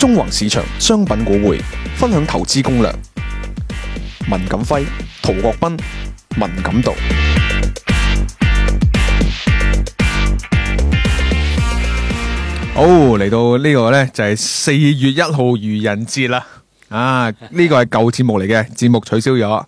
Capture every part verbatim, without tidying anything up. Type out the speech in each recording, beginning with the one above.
中環市場商品股匯分享投資攻略。文錦輝、陶國斌、文錦道。好，嚟到呢個呢，就係四月一號愚人節啦。啊！呢個係舊節目嚟嘅，節目取消咗，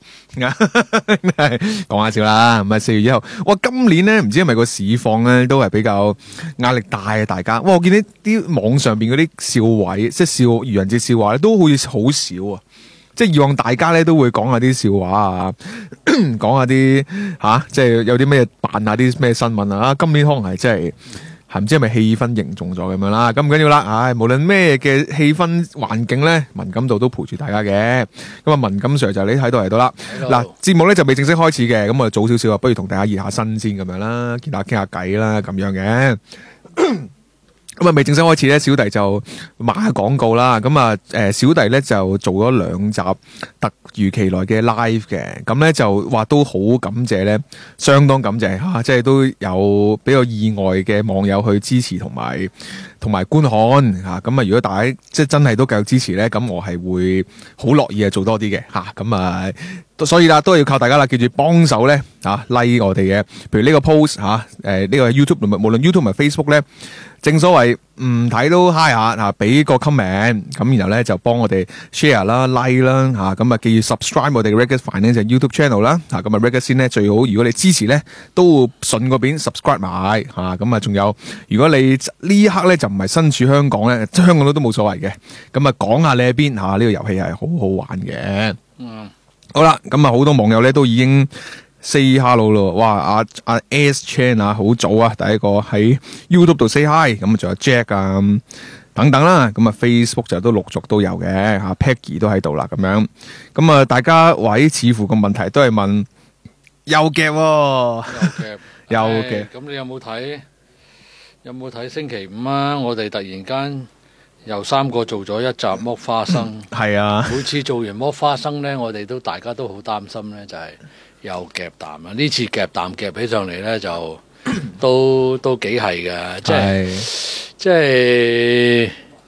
講下笑啦。咁啊，四月一號，哇！今年咧，唔知係咪個市況咧都係比較壓力大啊？大家，哇！我見啲啲網上邊嗰啲笑位，即係笑愚人節笑話咧，都好似好少啊！即係以往大家咧都會講下啲笑話啊，講下啲吓，即係有啲咩扮下啲咩新聞啊。今年可能係真係。唔知係咪氣氛凝重咗咁樣啦？咁唔緊要啦，唉，無論咩嘅氣氛環境咧，文錦道都陪住大家嘅。咁啊，文錦 Sir 就你睇到嚟到啦。嗱，節目咧就未正式開始嘅，咁我哋早少少啊，不如同大家熱下身先咁樣啦，見下傾下偈啦，咁樣嘅。咁啊，未正式開始咧，小弟就賣下廣告啦。咁啊，誒，小弟咧就做咗兩集突如其來嘅 live 嘅，咁咧就話都好感謝咧，相當感謝吓，即係都有比較意外嘅網友去支持同埋同埋觀看吓。咁啊，如果大家即係真係都繼續支持咧，咁我係會好樂意啊做多啲嘅吓。咁啊，所以啦，都要靠大家啦，記住幫手咧吓 like 我哋嘅，譬如呢個 post 吓，誒呢個 YouTube 無論 YouTube 同埋 Facebook 咧。正所謂唔睇都 hi 下嚇，俾個 comment 咁，然後咧就幫我哋 share 啦、like 啦嚇，咁啊記住 subscribe 我哋嘅 Regis Finance YouTube channel 啦嚇，咁啊 Regis 先咧最好，如果你支持咧都順個便 subscribe 埋嚇，咁啊仲有如果你呢一刻咧就唔係身處香港咧，香港都都冇所謂嘅，咁啊講下你喺邊嚇，呢個遊戲係好好玩嘅。嗯，好啦，咁啊好多網友咧都已經。say hello 咯，哇！阿阿 S Chan 啊，好早啊，第一個喺 YouTube 度 say hi，咁仲有 Jack 啊等等啦，咁啊 Facebook 就都陸續都有嘅吓 ，Peggy 都喺度啦，咁樣，咁啊大家位似乎個問題都係問又夾喎，又夾， 咁你有冇睇？有冇睇星期五啊？我哋突然間由三個做咗一集剝花生， 係啊， 每次做完剝花生呢，我哋都大家都好擔心呢，就係、是。又夾淡啊！呢次夾淡夾起上嚟咧，就都都幾係嘅，即係即係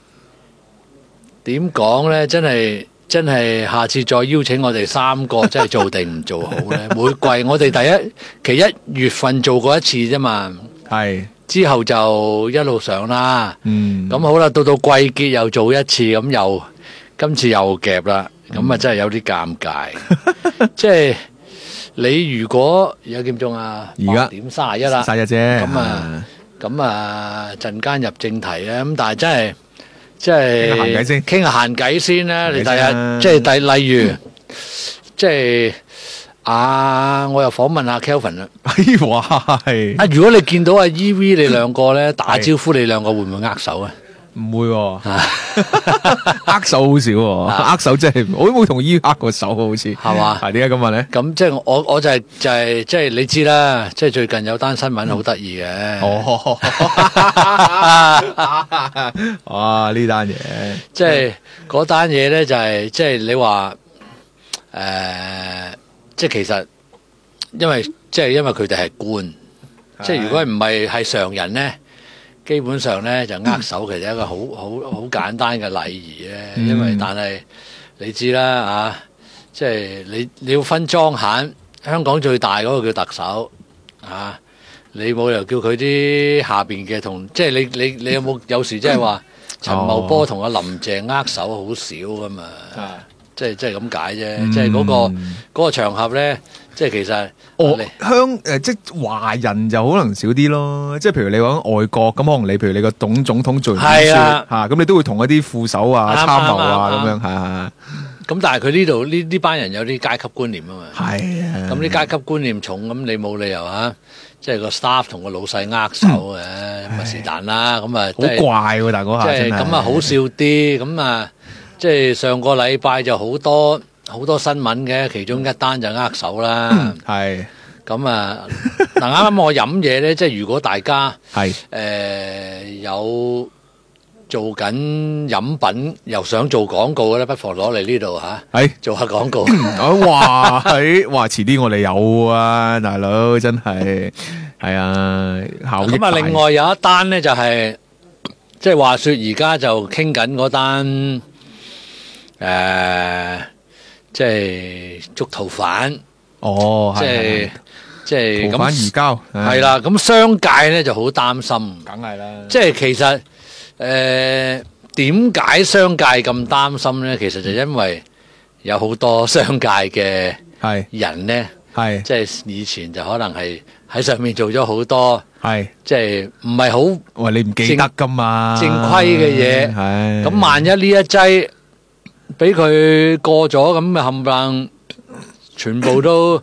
點講咧？真係真係，下次再邀請我哋三個，真係做定唔做好咧？每季我哋第一期一月份做過一次啫嘛， 係之後就一路上啦。 嗯， 咁好啦，到到季結又做一次，咁又今次又夾啦，咁啊真係有啲尷尬，即係。你如果而家幾點鐘啊？ 而家點三十一啦， 三十一啫。 咁啊，咁啊，陣間入正題咧。咁但係真係，即係傾下閒偈先， 傾下閒偈先啦。你第日即係第例如，即係啊，我又訪問下 Kelvin 啦。 哎哇係！ 啊，如果你見到阿 E V 你兩個咧打招呼，你兩個會唔會握手啊？ 唔會，握手好少，握手真係我都冇同伊握過手，好似係嘛？ 係點解咁問咧？ 咁即係我我就係就係即係你知啦，即係最近有單新聞好得意嘅。 哦，哇！呢單嘢即係嗰單嘢咧，就係即係你話誒，即係其實因為即係因為佢哋係官，即係如果唔係係常人咧。基本上咧就握手，其實係一個好好好簡單嘅禮儀咧。嗯、因為但係你知啦啊，即係你你要分莊閒，香港最大嗰個叫特首啊，你冇理由叫佢啲下邊嘅同，即係你你你有冇有，有時即係話陳茂波同阿林鄭握手好少噶嘛？啊、即係即係咁解啫，嗯、即係嗰、嗰個嗰、嗰個場合咧。即係其實， 我香誒即係華人就可能少啲咯。即係譬如你講外國咁，可能你譬如你個董總統做完書嚇，咁你都會同一啲副手啊、參謀啊咁樣，係係。咁但係佢呢度呢呢班人有啲階級觀念啊嘛。 係啊。咁啲階級觀念重，咁你冇理由啊，即係個 staff 同個老細握手嘅，咁啊是但啦。咁啊， 好怪喎！但係嗰下真係。 咁啊，好笑啲。咁啊，即係上個禮拜就好多。好多新聞嘅，其中一單就握手啦。 係咁啊，嗱啱啱我飲嘢咧，即係如果大家係誒有做緊飲品，又想做廣告嘅咧，不妨攞嚟呢度嚇，係做下廣告。 哇！係哇！遲啲我哋有啊，大佬真係係啊，效益大。 咁啊，另外有一單咧就係。 即係話說而家就傾緊嗰單誒，即係捉逃犯， 哦， 即係即係逃犯移交， 係啦。咁商界咧就好擔心， 梗係啦。 即係其實誒點解商界咁擔心咧？其實就因為有好多商界嘅係人咧， 係即係以前就可能係喺上面做咗好多， 係即係唔係好喂，你唔記得噶嘛？ 正規嘅嘢。 係咁萬一呢一劑俾佢過咗，咁咪冚唪唥全部都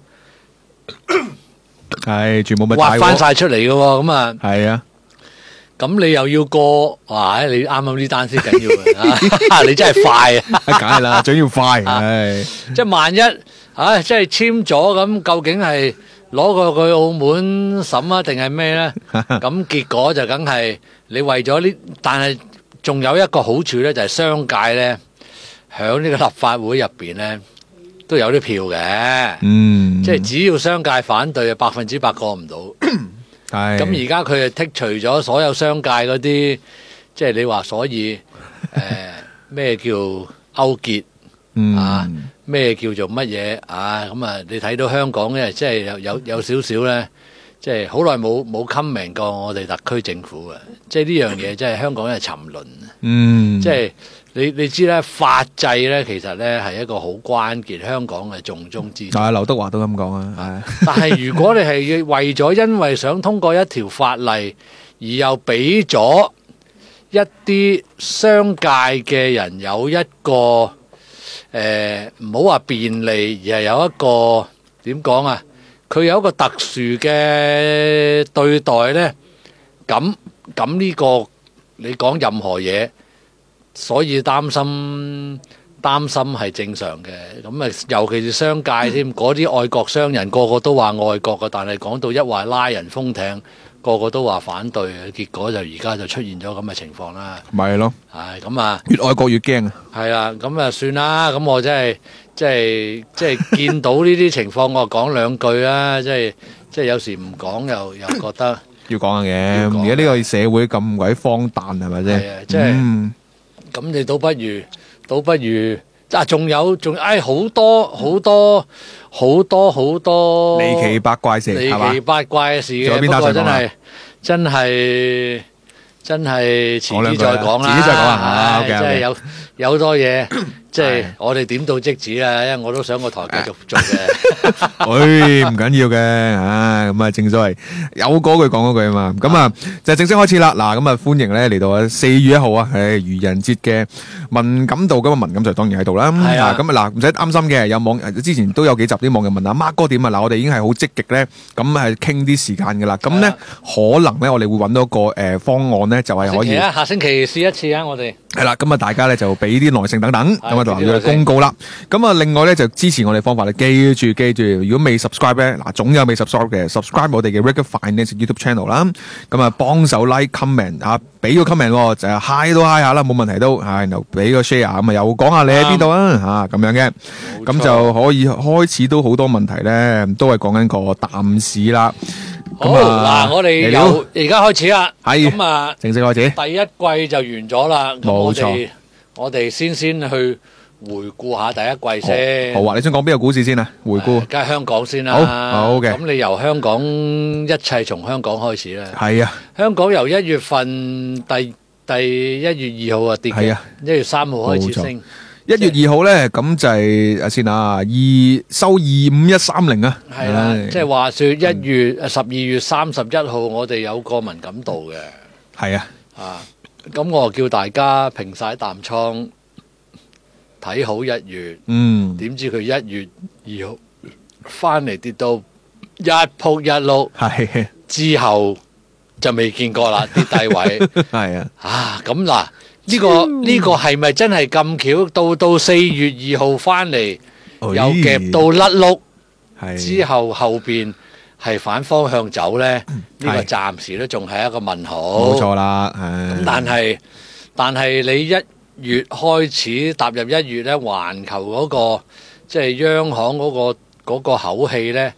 係全部咪挖翻晒出嚟嘅喎。咁啊， 係啊。 咁你又要過，哇！你啱啱呢單先緊要嘅，你真係快啊！ 梗係啦，最要快，唉， 即係萬一，唉，即係簽咗咁，究竟係攞過去澳門審啊，定係咩咧？咁結果就梗係你為咗呢，但係仲有一個好處咧，就係商界咧，響呢個立法會入邊咧都有啲票嘅， 嗯， 即係只要商界反對，百分之百過唔到。 係咁而家佢係剔除咗所有商界嗰啲，即係你話，所以誒咩叫勾結啊？咩叫做乜嘢啊？咁啊，你睇到香港咧，即係有有有少少咧，即係好耐冇冇 comment 過我哋特區政府嘅，即係呢樣嘢，即係香港係沉淪。 嗯， 即係你你知咧，法制咧其實咧係一個好關鍵，香港嘅重中之重。 啊，劉德華都咁講啊， 但係如果你係要為咗因為想通過一條法例，而又俾咗一啲商界嘅人有一個誒唔好話便利，而係有一個點講啊？佢有一個特殊嘅對待呢。咁咁呢個你講任何嘢，所以擔心擔心係正常嘅。咁啊，尤其是商界添，嗰啲愛國商人個個都話愛國嘅，但係講到一話拉人封艇，個個都話反對嘅，結果就而家就出現咗咁嘅情況啦。 咪係咯， 係咁啊， 越愛國越驚啊。 係啦，咁啊算啦。咁我真係即係即係見到呢啲情況，我就講兩句啦。即係即係有時唔講又又覺得要講下嘅。 要講而家呢個社會咁鬼荒誕係咪係啊先？ 即係嗯咁，你倒不如倒不如啊，仲有仲唉好多好多好多好多離奇八怪事係嘛離奇？八怪嘅事嘅。 仲有邊單不過真想講啊係真係真係遲啲再講啦， 遲啲再講啊唉 OK，OK 真係有有好多嘢，即係我哋點到即止啦，因為我都想個台繼續做嘅。 唉，唔緊要嘅，唉，咁啊，正所謂有嗰句講嗰句啊嘛，咁啊就正式開始啦。嗱，咁啊歡迎咧嚟到啊四月一號啊，誒愚人節嘅文感度，咁啊文感就當然喺度啦。 係啊咁啊嗱，唔使擔心嘅，有網之前都有幾集啲網友問啊，Mark 哥點啊？嗱，我哋已經係好積極咧，咁係傾啲時間噶啦。咁咧可能咧，我哋會揾到一個誒方案咧，就係可以。 下星期試一次啊，我哋係啦，咁啊，大家咧就俾啲耐性等等，咁啊，同埋佢俾啲耐性公告啦。咁啊，另外咧就支持我哋方法咧，記住記住，如果未 subscribe 咧，嗱，總有未 subscribe 嘅，subscribe 我哋嘅 Regular Finance YouTube channel 啦。咁啊，幫手 like comment 啊，俾個 comment 喎就係 hi 都 hi 下啦，冇問題都嚇，然後俾個 share，咁啊又講下你喺邊度啊嚇咁樣嘅，咁就可以開始都好多問題咧，都係講緊個淡市啦。 好咁啊嗱，我哋嚟了由而家開始啦。 係咁啊， 正式開始。 第一季就完咗啦。咁我冇錯哋我哋先先去回顧下第一季先。 好啊，你想講邊個股市先啊？回顧誒梗係香港先啦。 好好嘅咁你由香港一切從香港開始啦。 係啊， 香港由一月份第第一月二號啊跌嘅係啊， 一月三號開始冇錯升。 一月二號咧，咁就係啊先啊，二收二五一三零啊， 係啦， 唉即係話說一月誒十二月三十一號，我哋有個敏感度嘅。 係啊， 啊，咁我就叫大家平晒淡倉，睇好一月。 嗯， 點知佢一月二號翻嚟跌到一仆一碌， 係之後就未見過啦，跌低位。 係啊， 啊，咁嗱，呢個呢個係咪真係咁巧？到到四月二號翻嚟，又夾到甩碌， 係之後後邊係反方向走呢？呢個係暫時都仲係一個問號。 冇錯啦， 咁咁但係但係你一月開始踏入一月咧，環球嗰個即係央行嗰個嗰個口氣咧，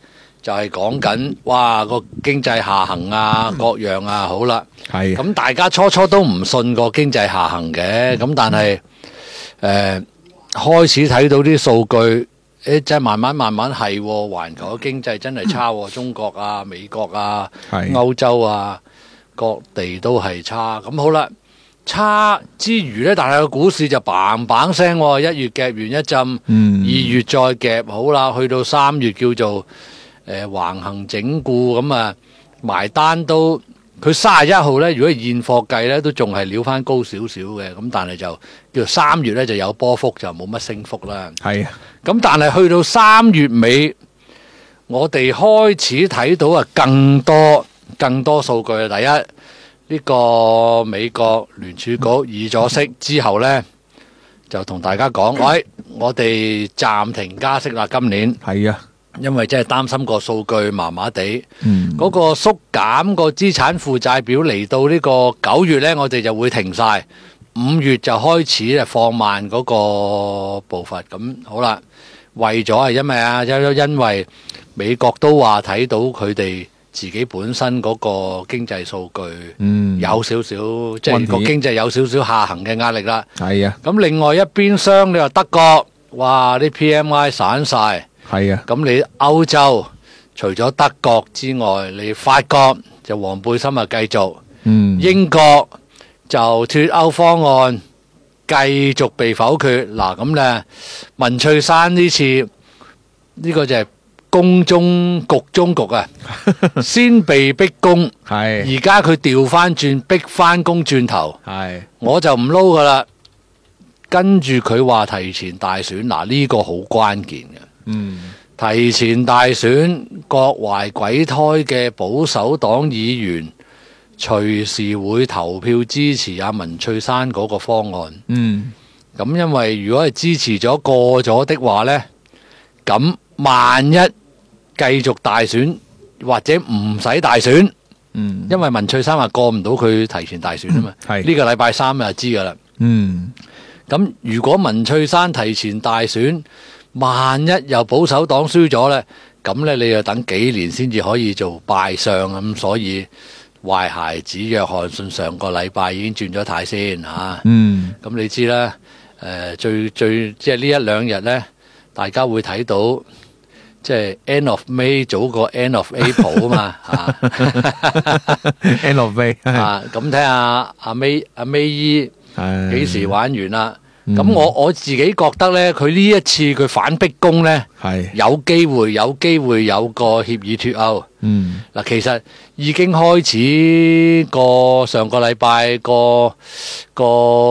就係講緊哇個經濟下行啊，各樣啊，好啦， 係咁大家初初都唔信個經濟下行嘅，咁但係誒、呃、開始睇到啲數據。誒，即係慢慢慢慢係，環球嘅經濟真係差，中國啊、美國啊、歐洲啊，各地都係差。咁好啦，差之餘呢，但係個股市就砰砰聲，一月夾完一陣， 嗯、 二月再夾，好啦，去到三月叫做誒、呃、橫行整固，咁啊埋單都。佢三十一號咧，如果現貨計咧，都仲係撩翻高少少嘅，咁但係就叫做三月咧就有波幅，就冇乜升幅啦。 係啊， 咁但係去到三月尾，我哋開始睇到啊更多更多數據啊。第一，呢、呢個美國聯儲局議咗息之後咧，就同大家講，喂，我哋暫停加息啦，今年係啊。 因為真係擔心個數據麻麻地，嗰、 嗯、 個縮減個資產負債表嚟到呢個九月呢，我哋就會停晒。五月就開始放慢嗰個步伐。咁好啦，為咗係因為啊，因因為美國都話睇到佢哋自己本身嗰個經濟數據有少少，嗯、即係個經濟有少少下行嘅壓力啦。係啊。咁另外一邊廂，你話德國，哇啲 P M I 散晒。係啊，咁你歐洲除咗德國之外，你法國就黃背心啊繼續，嗯，英國就脫歐方案繼續被否決。嗱咁咧，文翠珊呢次呢、呢個就係宮中局中局啊，先被逼宮，係而家佢調翻轉逼翻宮轉頭，係我就唔撈噶啦。跟住佢話提前大選，嗱、呢、呢個好關鍵嘅。嗯，提前大選，各懷鬼胎嘅保守黨議員隨時會投票支持阿文翠珊嗰個方案。嗯，咁因為如果係支持咗過咗的話呢，咁萬一繼續大選或者唔使大選，嗯，因為文翠珊話過唔到佢提前大選啊嘛，係呢個禮拜三就知噶啦。嗯，咁如果文翠珊提前大選，萬一又保守黨輸咗呢，咁呢你就等幾年先至可以做拜相咁，所以壞孩子約翰遜上個禮拜已經轉咗軚先嚇。嗯，咁你知啦，誒、呃、最最即係呢一兩日呢，大家會睇到即係 end of May 早過 end of April 啊嘛嚇。end of May 啊，咁睇下阿 May 阿 May 姨幾時玩完啦？咁、嗯、我我自己覺得呢，佢呢一次佢反逼宮呢，係有機會有機會有個協議脫歐。嗯，嗱，其實已經開始個上個禮拜個個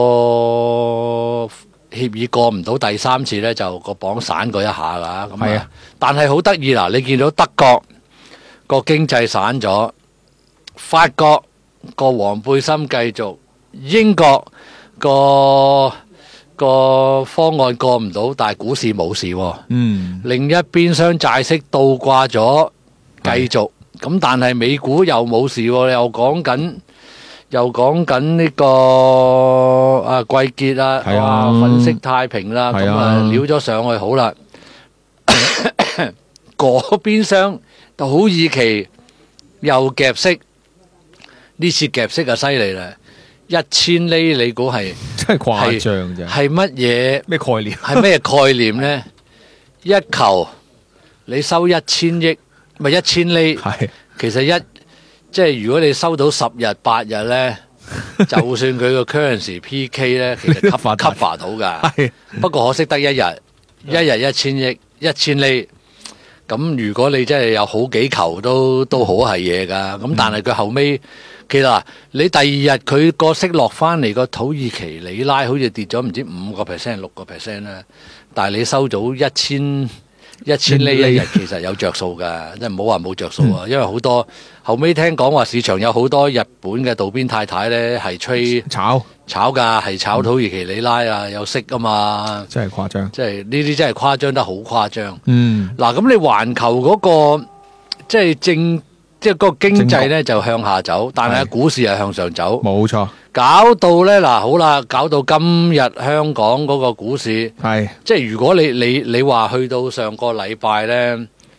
協議過唔到第三次呢，就個榜散過一下㗎。咁係啊，但係好得意嗱，你見到德國個經濟散咗，法國個黃背心繼續，英國個個方案過唔到，但係股市冇事。嗯，另一邊廂債息倒掛咗，繼續咁，但係美股又冇事，又講緊又講緊呢個啊季結啊，哇粉飾太平啦，咁啊撩咗上去好啦。嗰邊廂土耳其又夾息，呢次夾息就犀利啦。一千厘你估係真係誇張啫？ 係乜嘢咩概念？ 係咩概念呢？一球你收一千億，咪一千厘？係其實一即係如果你收到十日八日呢，就算佢個 currency P K 呢，其實 cover cover 到噶。不過可惜得一日，一日一千億，一千厘。咁如果你真係有好幾球都都好係嘢噶。咁但係佢後尾。其實你第二日佢個息落翻嚟，個土耳其里拉好似跌咗唔知五個 percent 六個 percent 啦，但係你收到一千一千厘一日，其實有着數噶，即係唔好話冇着數啊。因為好多後尾聽講話市場有好多日本嘅渡邊太太咧係吹炒炒噶，係炒土耳其里拉啊，有息噶嘛， 真係誇張， 即係呢啲真係誇張得好誇張。嗯，嗱咁你環球嗰個即係正。即係個經濟咧就向下走，但係股市係向上走，冇錯。搞到咧嗱，好啦，搞到今日香港嗰個股市係，即係如果你你你話去到上個禮拜咧，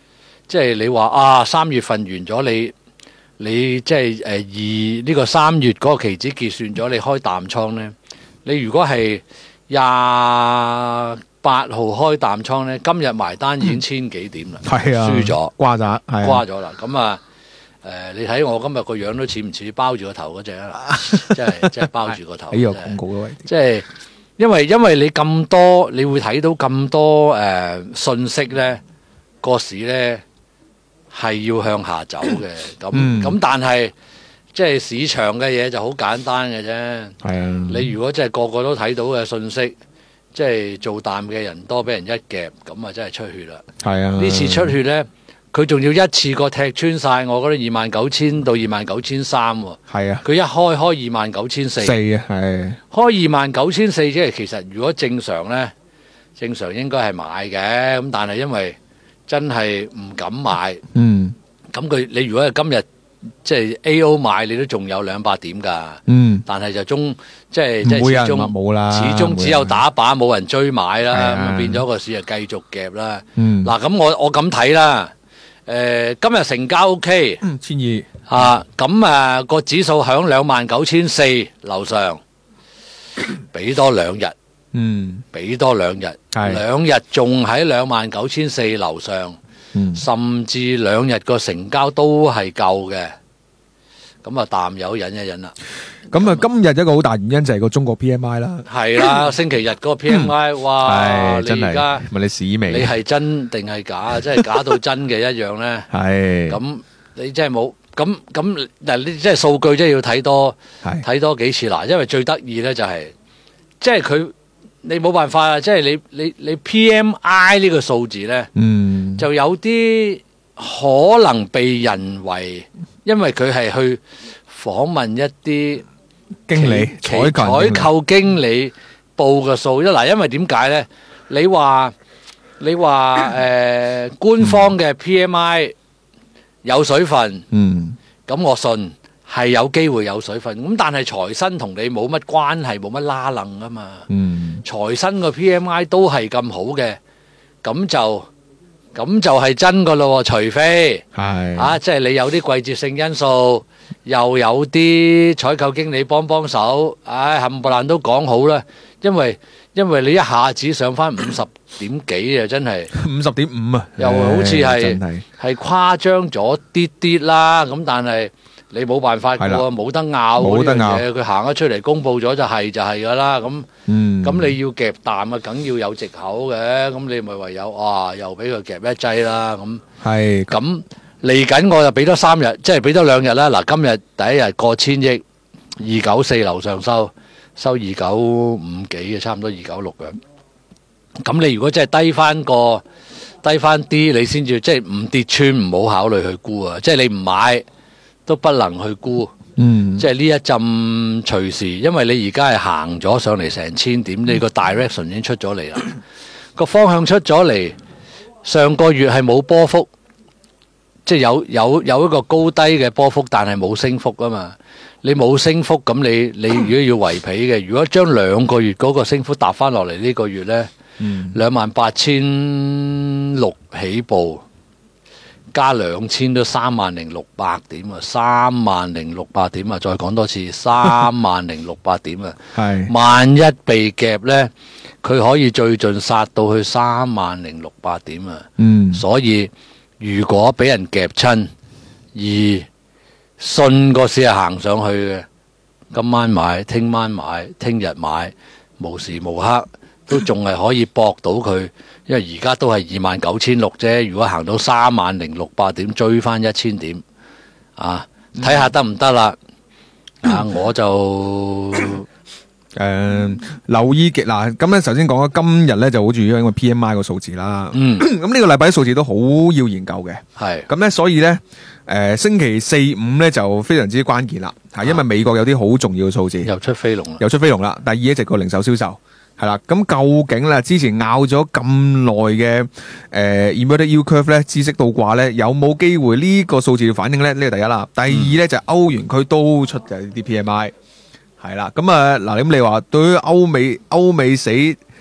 即係你話啊，三月份完咗，你你即係誒二呢個三月嗰個期指結算咗，你開淡倉呢？你如果係廿八號開淡倉呢，今日埋單已經千幾點啦， 係啊， 輸咗， 瓜咗，係啊瓜咗啦。咁啊誒，你睇我今日個樣都似唔似包住個頭嗰只啊？即係即係包住個頭。 喺個廣告嘅位置。 即係因為因為你咁多，你會睇到咁多誒、呃、信息呢，個市呢係要向下走嘅。咁咁、 嗯、 但係即係市場嘅嘢就好簡單嘅啫。 係啊， 你如果真係個個都睇到嘅信息，即係做淡嘅人多，俾人一夾，咁啊真係出血啦。 係啊， 呢次出血呢，佢仲要一次過踢穿晒我嗰啲二萬九千到二萬九千三喎。 係啊， 佢一開開二萬九千四。 四啊，係開二萬九千四，即係其實如果正常呢，正常應該係買嘅。咁但係因為真係唔敢買， 嗯咁佢你如果係今日即係 A O 買，你都仲有兩百點㗎。 嗯， 但係就中即係即係始唔會有人終冇啦， 始終只有打靶，冇人追買啦， 係啊咁變咗個市就繼續夾啦。 嗯嗱，咁我我咁睇啦。誒，今日成交 O K 嗯千二啊，咁啊個指數響兩萬九千四樓上，俾多兩日。 嗯俾多兩日， 係兩日仲喺兩萬九千四樓上， 嗯甚至兩日個成交都係夠嘅，咁啊淡友忍一忍啦。 咁啊，今日一個好大原因就係個中國 P M I 啦， 係啦，星期日嗰個 P M I，哇！ 係真係你而家問你屎味， 你係真定係假？真係假到真嘅一樣咧。 係咁你真係冇咁咁嗱，你即係數據真係要睇多係睇多幾次嗱，因為最得意咧就係即係佢。你冇辦法啊！即係你你你 P M I 呢個數字呢， 嗯就有啲可能被人為，因為佢係去訪問一啲經理其採購採購經理報嘅數。一嗱，因為點解呢？你話你話誒、呃、官方嘅 P M I 有水分， 嗯咁我信。係有機會有水分，咁但係財新同你冇乜關係，冇乜拉楞啊嘛。 嗯財新個 P M I 都係咁好嘅，咁就咁就係真噶咯。除非係啊，即係你有啲季節性因素，又有啲採購經理幫幫手，唉冚唪唥都講好啦。因為因為你一下子上翻五十點幾啊，真係五十點五啊， 又好似係真係係誇張咗啲啲啦。咁但係。你冇辦法嘅喎，冇得拗嗰樣嘢，佢行咗出嚟公佈咗就係就係噶啦。咁咁、 嗯、 你要夾淡啊，梗要有藉口嘅。咁你咪唯有啊，又俾佢夾一劑啦。咁係咁嚟緊，我就俾多三日，即係俾多兩日啦。嗱，今日第一日過千億，二九四樓上收收二九五幾嘅，差唔多二九六嘅。咁你如果真係低翻個低翻啲，你先至即係唔跌穿，唔好考慮去沽啊。即係你唔買。都不能去估， 嗯， 即係呢一陣隨時，因為你而家係行咗上嚟成千點，你個 direction 已經出咗嚟啦，個方向出咗嚟。上個月係冇波幅，即係有有有一個高低嘅波幅，但係冇升幅啊嘛。你冇升幅，咁你你如果要圍皮嘅，如果將兩個月嗰個升幅搭翻落嚟呢個月呢，兩萬八千六起步。加兩千都三萬零六百點啊！三萬零六百點啊！再講多次，三萬零六百點啊！ 係萬一被夾呢，佢可以最盡殺到去三萬零六百點啊！ 嗯， 所以如果俾人夾親，而信個市係行上去嘅，今晚買，聽晚買，聽日買，無時無刻都仲係可以搏到佢。因為而家都係二萬九千六啫，如果行到三萬零六百點，追翻一千點，啊，睇下得唔得啦？啊，我就誒、呃、留意嘅嗱，咁咧首先講咗今日咧就好注意因為 P M I 個數字啦。 嗯， 咁呢個禮拜啲數字都好要研究嘅。 係咁咧，所以咧誒、呃、星期四五咧就非常之關鍵啦，係因為美國有啲好重要嘅數字， 又出飛龍啦， 又出飛龍啦。第二咧就個零售銷售。係啦，咁究竟咧之前拗咗咁耐嘅誒 inverted yield curve 咧，孳息倒掛咧，有冇機會呢個數字要反映咧？呢個第一啦。第二咧就係歐元區都出嘅啲 P M I， 係啦。咁啊嗱，咁你話對於歐美歐美死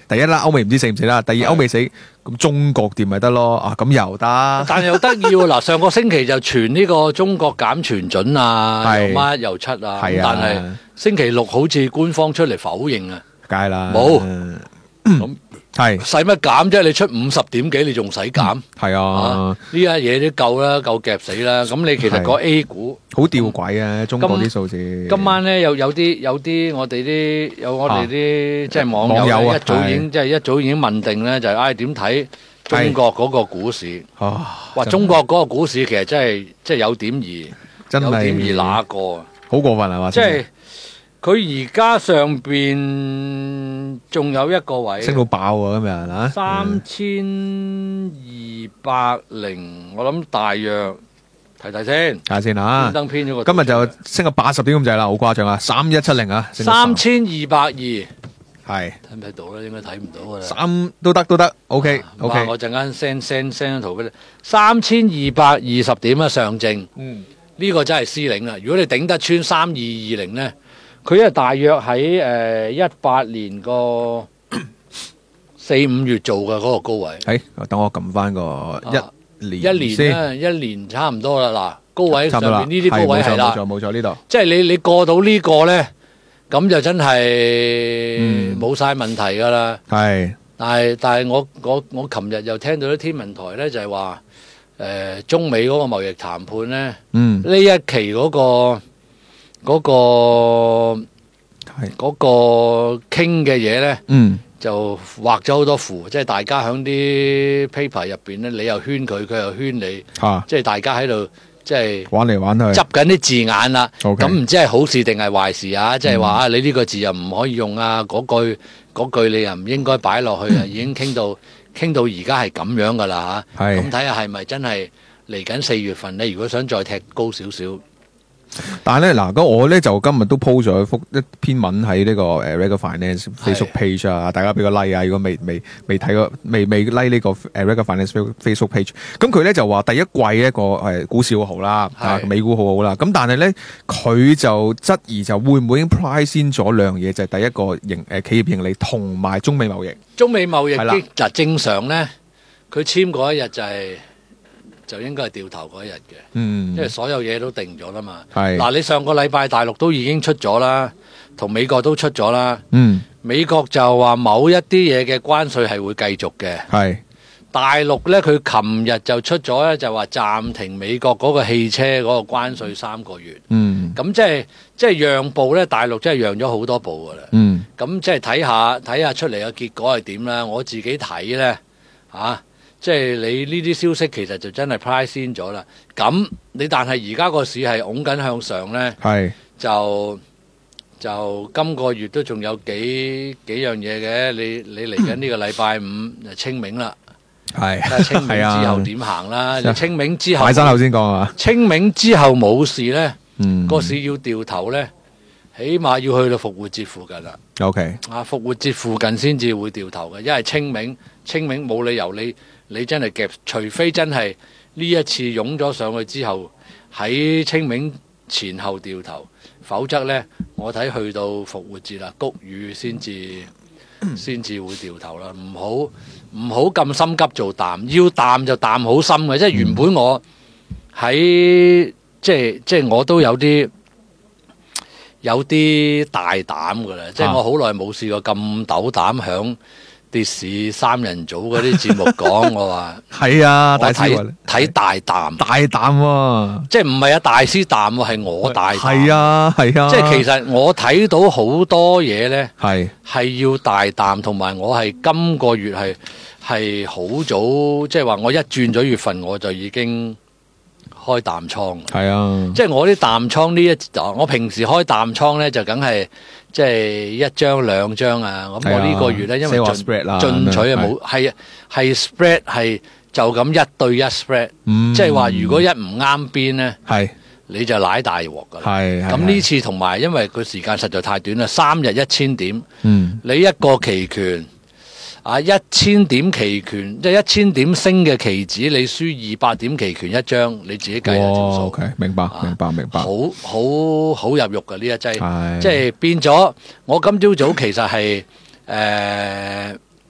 第一啦，歐美唔知死唔死啦，第二歐美死，咁中國掂咪得咯？啊，咁又得， 但係又得意喎！嗱，上個星期就傳呢個中國減全準啊， 係又乜又七啊， 係啊但係星期六好似官方出嚟否認啊， 梗係啦， 冇嗯咁係使乜減啫？你出五十點幾，你仲使減？ 係啊啊， 呢家嘢都夠啦，夠夾死啦！咁你其實個 A 股好吊詭啊！中國啲數字， 今晚咧有有啲有啲我哋啲有我哋啲即係網友網友啊咧一早已經即係一早已經問定咧，就係唉點睇中國嗰個股市？ 啊， 話中國嗰個股市其實真係即係有點而真有點係而那個啊！ 好過分係嘛？ 即係佢而家上邊仲有一個位升到爆啊！今日啊， 三千二百零，我諗大約睇睇先。 睇下先啊！ 登編咗個今日就升到八十點咁滯啦，好誇張啊！三一七零啊，升到三千二百二，睇係唔睇到咧？應該睇唔到噶啦。 三都得都得，OK 唔怕 OK， 我陣間 send send send 張圖俾你。三千二百二十點啊，上證。 嗯， 呢個真係師領啦！如果你頂得穿三二二零咧，佢係大約喺誒一八年個四五月做嘅嗰個高位。 係等我撳翻個啊一年一年先， 咧，一年差唔多啦。嗱，高位上差唔多啦。 邊呢啲高位係啦係冇錯，冇錯冇錯呢度。 即係你你過到呢個咧，咁就真係嗯冇晒問題噶啦。 係但係但係我我我琴日又聽到啲天文台咧，就係話誒中美嗰個貿易談判咧， 嗯呢一期嗰個嗰個係嗰個傾嘅嘢咧， 嗯就畫咗好多符，即係大家喺啲 paper 入邊咧，你又圈佢，佢又圈你， 嚇即係大家喺度即係玩嚟玩去， 執緊啲字眼啦。 OK 咁唔知係好事定係壞事啊？即係話啊，你呢個字又唔可以用啊，嗰句嗰句你又唔應該擺落去啊，已經傾到傾到而家係咁樣噶啦嚇。 係咁睇下係咪真係嚟緊四月份咧？如果想再踢高少少， 但係咧嗱，咁我咧就今日都 po 咗一幅一篇文喺呢個誒 Regular Finance Facebook page 啊，大家俾個 like 啊，如果未未未睇過未未 like 呢個誒 Regular Finance Facebook page，咁佢咧就話第一季一個誒股市好好啦，啊美股好好啦，咁但係咧佢就質疑就會唔會已經 price 先咗兩樣嘢，就係、是、第一個盈誒企業盈利同埋中美貿易。 中美貿易係啦嗱正常咧，佢簽嗰一日就係、就應該係掉頭嗰一日嘅。 嗯因為所有嘢都定咗啦嘛。 係嗱，你上個禮拜大陸都已經出咗啦，同美國都出咗啦。 嗯美國就話某一啲嘢嘅關稅係會繼續嘅。 係大陸呢，佢琴日就出咗咧，就話暫停美國嗰個汽車嗰個關稅三個月。 嗯咁即係即係讓步呢，大陸真係讓咗好多步噶啦。 嗯咁即係睇下睇下出嚟嘅結果係點啦。我自己睇呢。啊。即係你呢啲消息其實就真係 price 先咗啦。咁你但係而家個市係拱緊向上呢， 係就就今個月都仲有幾幾樣嘢嘅。你你嚟緊呢個禮拜五就清明啦， 係睇下清明係啊之後點行啦。你清明之後擺山後先講啊， 清明之後冇事呢， 嗯個市要掉頭呢，起碼要去到復活節附近啦。 OK 啊，復活節附近先至會掉頭嘅，因為清明清明冇理由你你真係夾，除非真係呢一次湧咗上去之後喺清明前後掉頭，否則呢，我睇去到復活節啦，谷雨先至先至會掉頭啦。唔好唔好咁心急做淡，要淡就淡好深嘅，即係原本我喺即係即係我都有啲。有啲大膽噶啦，即係我好耐冇試過咁斗膽響跌市三人組嗰啲節目講，我話係啊， 我大師睇話睇大膽， 大膽喎， 即係唔係啊大師膽喎，係我大膽。 係啊係啊， 即係其實我睇到好多嘢呢， 係係要大膽，同埋我係今個月係係好早，即係話我一轉咗月份我就已經開淡倉。 係啊， 即係我啲淡倉呢一，我平時開淡倉咧就梗係即係一張兩張啊。咁我呢個月咧因為 sell 進 spread 啦進取啊咁樣冇係係 spread 係就咁一對一 spread， 嗯即係話如果一唔啱邊咧， 係你就舐大鑊㗎啦。 係咁呢次同埋因為佢時間實在太短啦，三日一千點， 嗯你一個期權。啊！一千點期權，即係一千點升嘅期指，你輸二百點期權一張，你自己計下條數。 OK 明白啊明白明白， 好好好入肉㗎呢一劑， 係即係變咗。我今朝早其實係誒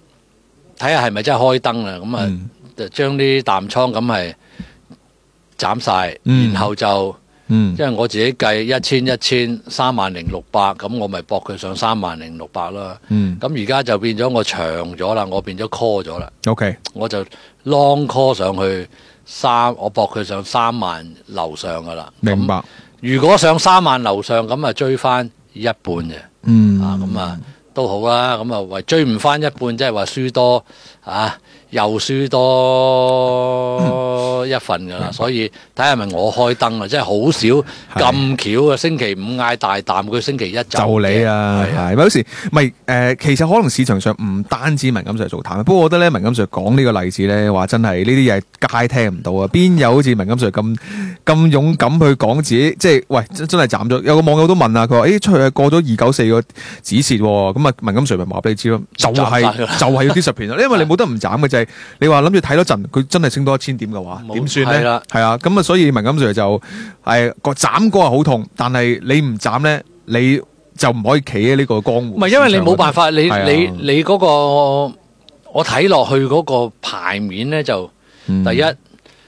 睇下係咪真係開燈啦，咁啊、 嗯、 就將啲淡倉咁係斬晒， 嗯然後就。 嗯， 因為我自己計一千一千三萬零六百，咁我咪搏佢上三萬零六百啦。 嗯， 咁而家就變咗我長咗啦，我變咗 call 咗啦。 OK， 我就 long call 上去三，我搏佢上三萬樓上噶啦。 明白。 如果上三萬樓上，咁啊追翻一半嘅。 嗯， 啊咁啊都好啦。咁啊為追唔翻一半，即係話輸多啊。又輸多一份㗎啦，所以睇下係咪我開燈啊！真係好少咁巧啊！星期五嗌大啖，佢星期一就就你啊，係咪有時唔係誒？其實可能市場上唔單止文錦 Sir 做淡，不過我覺得咧，文錦 Sir 講呢個例子咧，話真係呢啲嘢街聽唔到啊！邊有好似文錦 Sir 咁咁勇敢去講自己？即係喂，真真係斬咗。有個網友都問啊，佢話：誒出去過咗二九四個止蝕喎，咁啊文錦 Sir 咪話俾你知咯，就係就係要啲十片啊！因為你冇得唔斬嘅就係。你話諗住睇多陣，佢真係升多一千點嘅話，點算咧？係啊，咁啊，所以文錦 Sir 就係個斬過係好痛，但係你唔斬咧，你就唔可以企喺呢個江湖。 唔係因為你冇辦法，你你你嗰個我睇落去嗰個牌面咧，就第一誒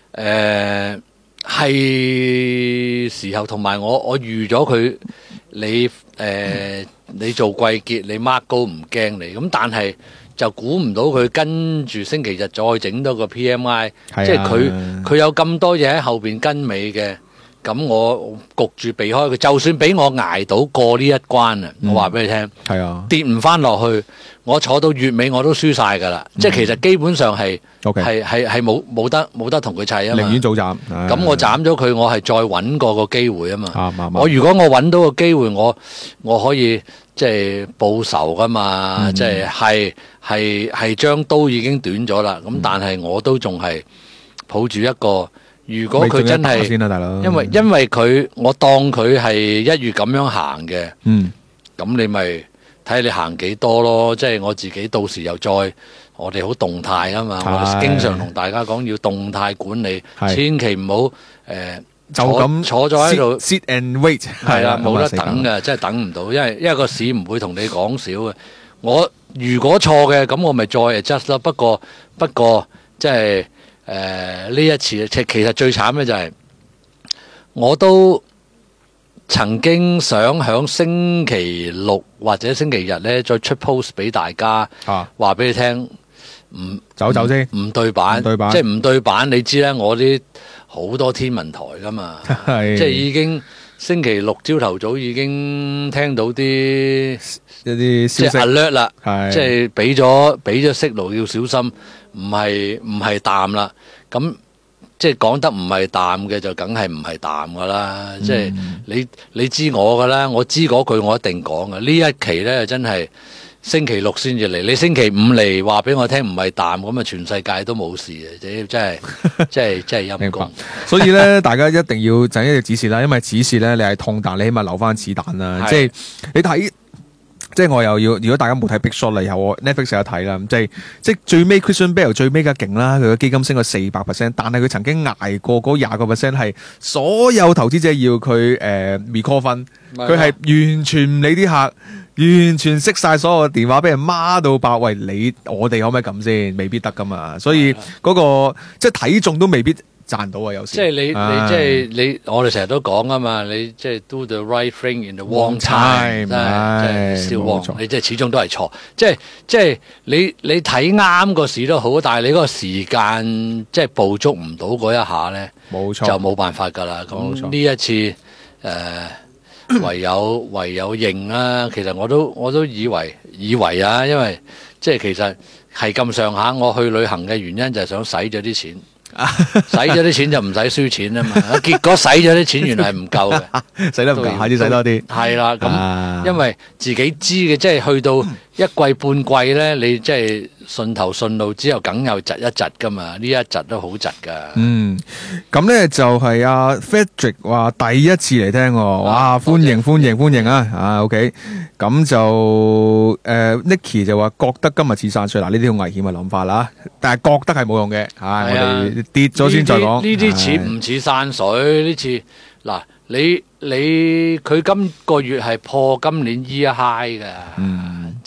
係時候，同埋我我預咗佢你誒你做季結，你 mark 高唔驚你，咁但係。就估唔到佢跟住星期日再整多個 P M I，啊、即係佢佢有咁多嘢喺後邊跟尾嘅，咁我焗住避開佢。就算俾我捱到過呢一關啊，嗯、我話俾你聽， 啊、 跌唔翻落去，我坐到月尾我都輸晒㗎啦。嗯、即係其實基本上係係係係冇冇得冇得同佢砌啊嘛。 寧願早斬。 咁我斬咗佢，我係再揾過個機會啊嘛。 啊我如果我揾到個機會，我我可以。即係報仇噶嘛，嗯、即係係係係將刀已經短咗啦。咁、嗯、但係我都仲係抱住一個，如果佢真係，因為因為佢我當佢係一月咁樣行嘅， 嗯， 咁你咪睇下你行幾多咯。即係我自己到時又再，我哋好動態啊嘛。是我經常同大家講要動態管理，是千祈唔好誒。呃就咁坐咗喺度 sit and wait， 係啦，冇得等嘅，真係等唔到，因為因為個市唔會同你講少嘅。我如果錯嘅，咁我咪再 adjust 咯。不過不過即係誒呢一次，其其實最慘嘅就係我都曾經想響星期六或者星期日咧再出 post 俾大家，話俾、啊、你聽，唔走走先， 唔對版，對版即係唔對版。你知啦，我啲。好多天文台噶嘛，即係已經星期六朝頭早已經聽到啲一啲消息， 即係 alert 啦，即係俾咗俾咗息路要小心，唔係唔係淡啦。咁即係講得唔係淡嘅就梗係唔係淡噶啦。即係你你知我噶啦，我知嗰句我一定講噶。呢一期咧真係。星期六先至嚟，你星期五嚟話俾我聽唔係淡，咁啊全世界都冇事嘅，真係真係真係陰功。 所以咧，大家一定要就一隻指示啦，因為指示咧你係痛，但你起碼留翻子彈啦。即係你睇，即係我又要，如果大家冇睇 Big Short 啦，以後我 Netflix 有睇啦。即係即係最尾 Christian Bale 最尾嘅勁啦，佢個基金升咗四百 percent，但係佢曾經捱過嗰廿個 percent 係所有投資者要佢誒 recall 分，佢係完全唔理啲客。完全熄晒所有嘅電話，俾人孖到爆。喂，你我哋可唔可以咁先？未必得噶嘛。所以嗰、那個即係睇中都未必賺到啊。有時即係你你即係你，我哋成日都講啊嘛。你即係 do the right thing in the wrong time，即係消亡。你即係始終都係錯。即係即係你你睇啱個市都好，但係你嗰個時間即係捕捉唔到嗰一下咧，冇錯，就冇辦法㗎啦。咁呢一次誒。呃唯有唯有認啦，其實我都我都以為以為啊，因為即係其實係咁上下，我去旅行嘅原因就係想使咗啲錢，使咗啲錢就唔使輸錢啊嘛。結果使咗啲錢原來係唔夠嘅，使得唔夠，下次使多啲。係啦，咁因為自己知嘅，即係去到一季半季咧，你即係順頭順路之後，梗有窒一窒噶嘛，呢一窒都好窒噶。嗯， 咁咧就係阿 Frederick 話第一次嚟聽，哇，歡迎歡迎歡迎啊！啊，OK，咁就誒 Nicky 就話覺得今日似散水，嗱呢啲好危險嘅諗法啦，但係覺得係冇用嘅，吓我哋跌咗先再講。 呢啲似唔似散水？呢次嗱，你你佢今個月係破今年 year high 噶。嗯。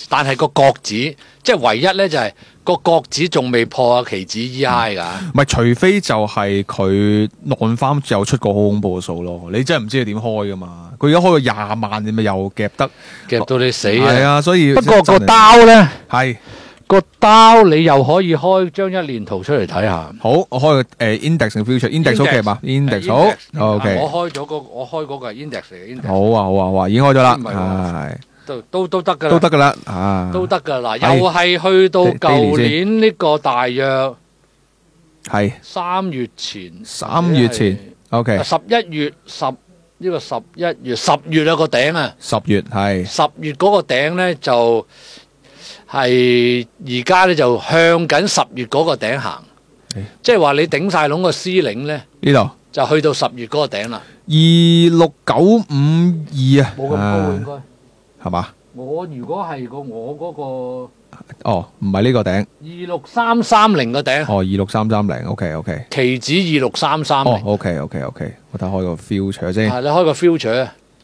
但係個國指即係唯一咧就係、是、個國指仲未破啊期指 E I 㗎。 唔係，除非就係佢浪翻又出個好恐怖嘅數咯，你真係唔知佢點開㗎嘛。佢而家開個廿萬，你咪又夾得夾到你死啊！ 係啊，所以不過個刀咧係。 個刀你又可以開張一連圖出嚟睇下。 好，我開個誒 index 同 future，index OK 嘛 ？index 好 OK。 我開咗個我開嗰個係 index 嚟嘅 index。 好啊好啊好啊，已經開咗啦，係都都都得噶啦， 都得噶啦，啊， 都得噶啦。又係去到舊年呢個大約係三月前， 三月前 OK， 十一月十呢個十一月十月啊個頂啊， 十月係十月嗰個頂咧就。係而家咧就向緊十月嗰個頂行，即係話你頂晒籠個 C 領咧， 呢度就去到十月嗰個頂啦。 二六九五二啊， 冇咁高應該係嘛？ 我如果係個我嗰個哦，唔係呢個頂， 二六三三零個頂。 哦，二六三三零 OK OK， 期指二六三三零。 哦 OK OK OK，我睇開個 future 先。 係你開個 future。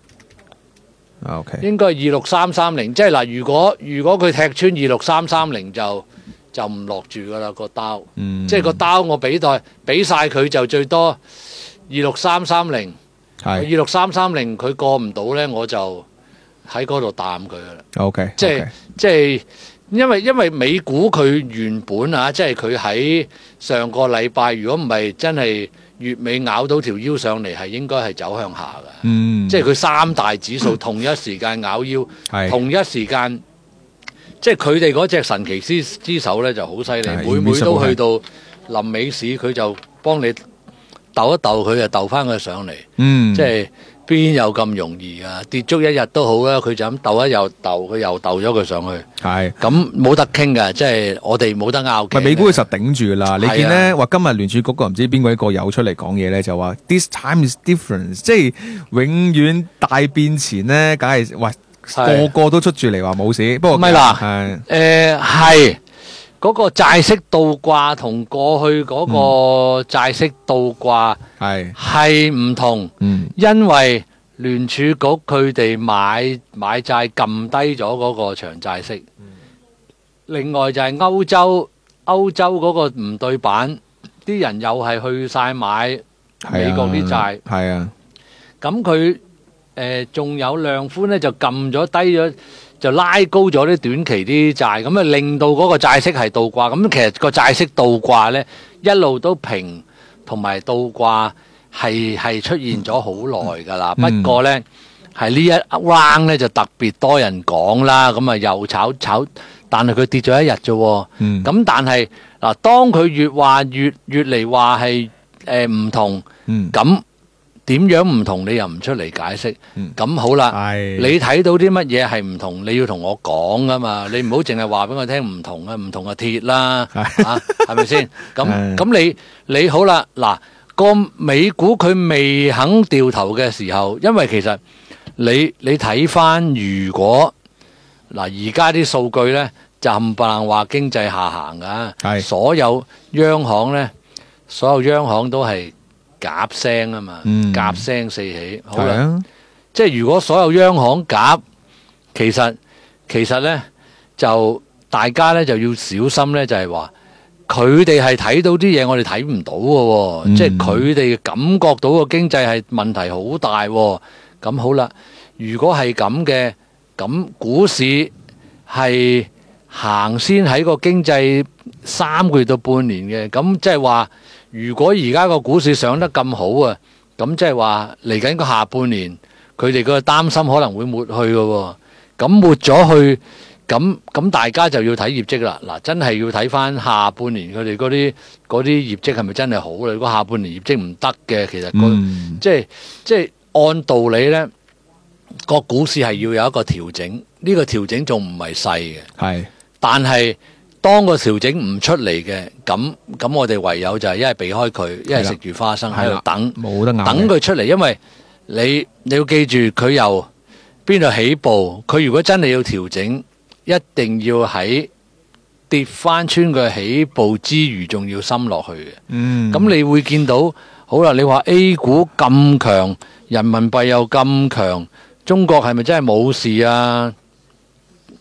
OK， 應該係二六三三零，即係嗱，如果如果佢踢穿二六三三零就就唔落住噶啦個刀， 嗯， 即係個刀我俾代俾晒佢就最多二六三三零，二係六三三零佢過唔到咧，我就喺嗰度淡佢噶啦。 OK， 即係即係因為因為美股佢原本啊，即係佢喺上個禮拜，如果唔係真係月尾咬到條腰上嚟，係應該係走向下噶。 嗯， 即係佢三大指數同一時間咬腰，同一時間，即係佢哋嗰隻神奇之之手咧就好犀利，每每都去到臨尾市，佢就幫你鬥一鬥，佢就鬥翻佢上嚟。 嗯， 即係邊有咁容易啊？跌足一日都好啦，佢就咁鬥一又鬥，佢又鬥咗佢上去。 係咁冇得傾㗎，即係我哋冇得拗嘅。 咪美股佢實頂住啦！你見咧係啊話今日聯儲局個唔知邊個一個有出嚟講嘢咧，就話 this time is different，即係永遠大變前咧，梗係喂係個個都出住嚟話冇事。不過唔係啦係誒係嗰個債息倒掛同過去嗰個債息倒掛係係唔同， 嗯因為聯儲局佢哋買買債撳低咗嗰個長債息。另外就係歐洲歐洲嗰個唔對版，啲人又係去晒買美國啲債， 係啊， 咁佢誒仲有量寬咧就撳咗低咗，就拉高咗啲短期啲債，咁啊令到嗰個債息係倒掛。咁其實個債息倒掛咧一路都平同埋倒掛係係出現咗好耐㗎啦。 嗯不過咧係呢一 round 咧就特別多人講啦，咁啊又炒炒。但係佢跌咗一日啫喎， 嗯咁但係嗱，當佢越話越越嚟話係誒唔同， 嗯咁點樣唔同你又唔出嚟解釋， 嗯咁好啦， 係你睇到啲乜嘢係唔同，你要同我講噶嘛，你唔好淨係話俾我聽唔同啊，唔同啊鐵啦，啊係咪先？咁咁你你好啦，嗱個美股佢未肯掉頭嘅時候，因為其實你你睇翻如果。嗱，而家啲數據咧就冚唪唥話經濟下行噶， 係所有央行咧，所有央行都係鴿聲啊嘛， 嗯鴿聲四起。好啦， 係啊， 即係如果所有央行鴿，其實其實咧就大家咧就要小心咧，就係話佢哋係睇到啲嘢，我哋睇唔到嘅喎， 嗯即係佢哋感覺到個經濟係問題好大喎。咁好啦，如果係咁嘅。咁股市係行先喺個經濟三個月到半年嘅，咁即係話，如果而家個股市上得咁好啊，咁即係話嚟緊個下半年，佢哋個擔心可能會抹去嘅喎。咁抹咗去，咁咁大家就要睇業績啦。嗱，真係要睇翻下半年佢哋嗰啲嗰啲業績係咪真係好咧？如果下半年業績唔得嘅，其實個、 嗯即係即係按道理咧。個股市係要有一個調整，呢個調整仲唔係細嘅， 係， 但係當個調整唔出嚟嘅，咁咁我哋唯有就係一係避開佢，一係食住花生喺度等， 冇得拗嘅， 等佢出嚟，因為你你要記住佢由邊度起步，佢如果真係要調整，一定要喺跌翻穿佢起步之餘，仲要深落去嘅。 嗯， 咁你會見到，好啦，你話 A 股咁強，人民幣又咁強。中國係咪真係冇事啊？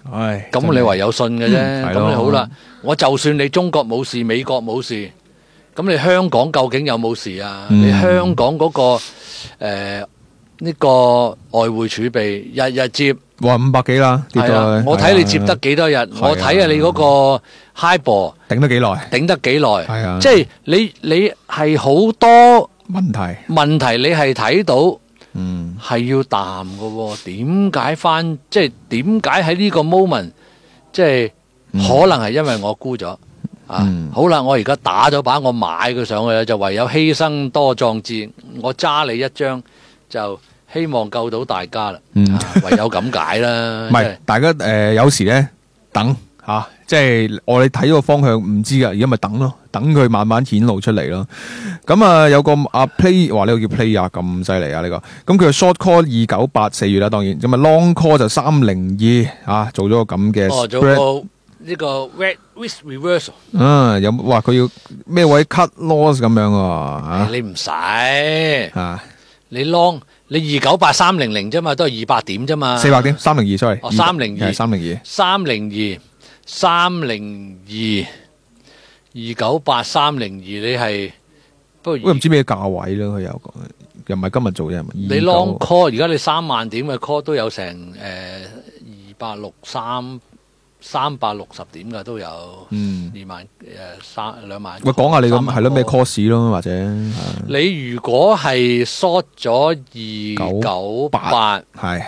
唉， 咁你唯有信嘅啫。咁、 嗯係咯你好啦，我就算你中國冇事，美國冇事，咁你香港究竟有冇事啊？ 嗯你香港嗰、個誒呢、呃呢個外匯儲備日日接。 哇五百幾啦，跌係到去， 啦我睇你接得幾多日，我睇下你嗰個 high 波頂得幾耐？ 頂得幾耐， 係啊即係你你係好多問題， 問題，你係睇到嗯係要淡嘅喎。點解翻？即係點解喺呢個 moment？即係可能係因為我沽咗啊。 嗯好啦，我而家打咗把，我買佢上去啦，就唯有犧牲多壯志，我揸你一張就。希望救到大家啦， 嗯啊唯有咁解啦。 唔係大家誒有時咧等嚇，即係我哋睇個方向唔知噶，而家咪等咯，等佢慢慢顯露出嚟咯。咁啊有個阿 Play 話呢個叫 Play 啊咁犀利啊呢個，咁佢嘅 short call 二九八四月啦，當然咁啊 long call 就三零二啊，做咗個咁嘅哦，做 spread。 個呢個 red risk reversal， 嗯，有哇佢要咩位 cut loss 咁樣喎你唔使， 嚇啊你 long 你二九八三零零啫嘛，都係二百點啫嘛， 四百點三零二 sorry， 哦三零二三零二三零二三零二二九八三零二，你係不過喂唔知咩價位咯，佢有講又唔係今日做啫， 你 long call 而家你三萬點嘅 call 都有成誒二百六三三百六十點㗎都有， 嗯二萬誒三兩萬。 喂講下你咁係咯咩 call？ course 咯或者你如果係 short 咗二九八， 係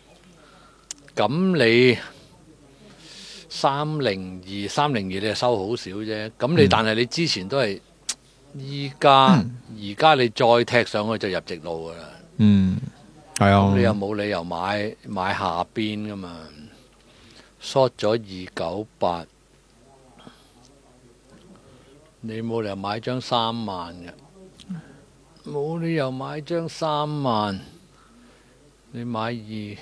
咁你三零二三零二你係收好少啫。咁你、 嗯但係你之前都係依家而家你再踢上去就入直路噶啦。 嗯係啊， 你又冇理由買買下邊噶嘛？short 咗二九八，你冇理由買張三萬嘅，冇理由買張三萬，你買二，你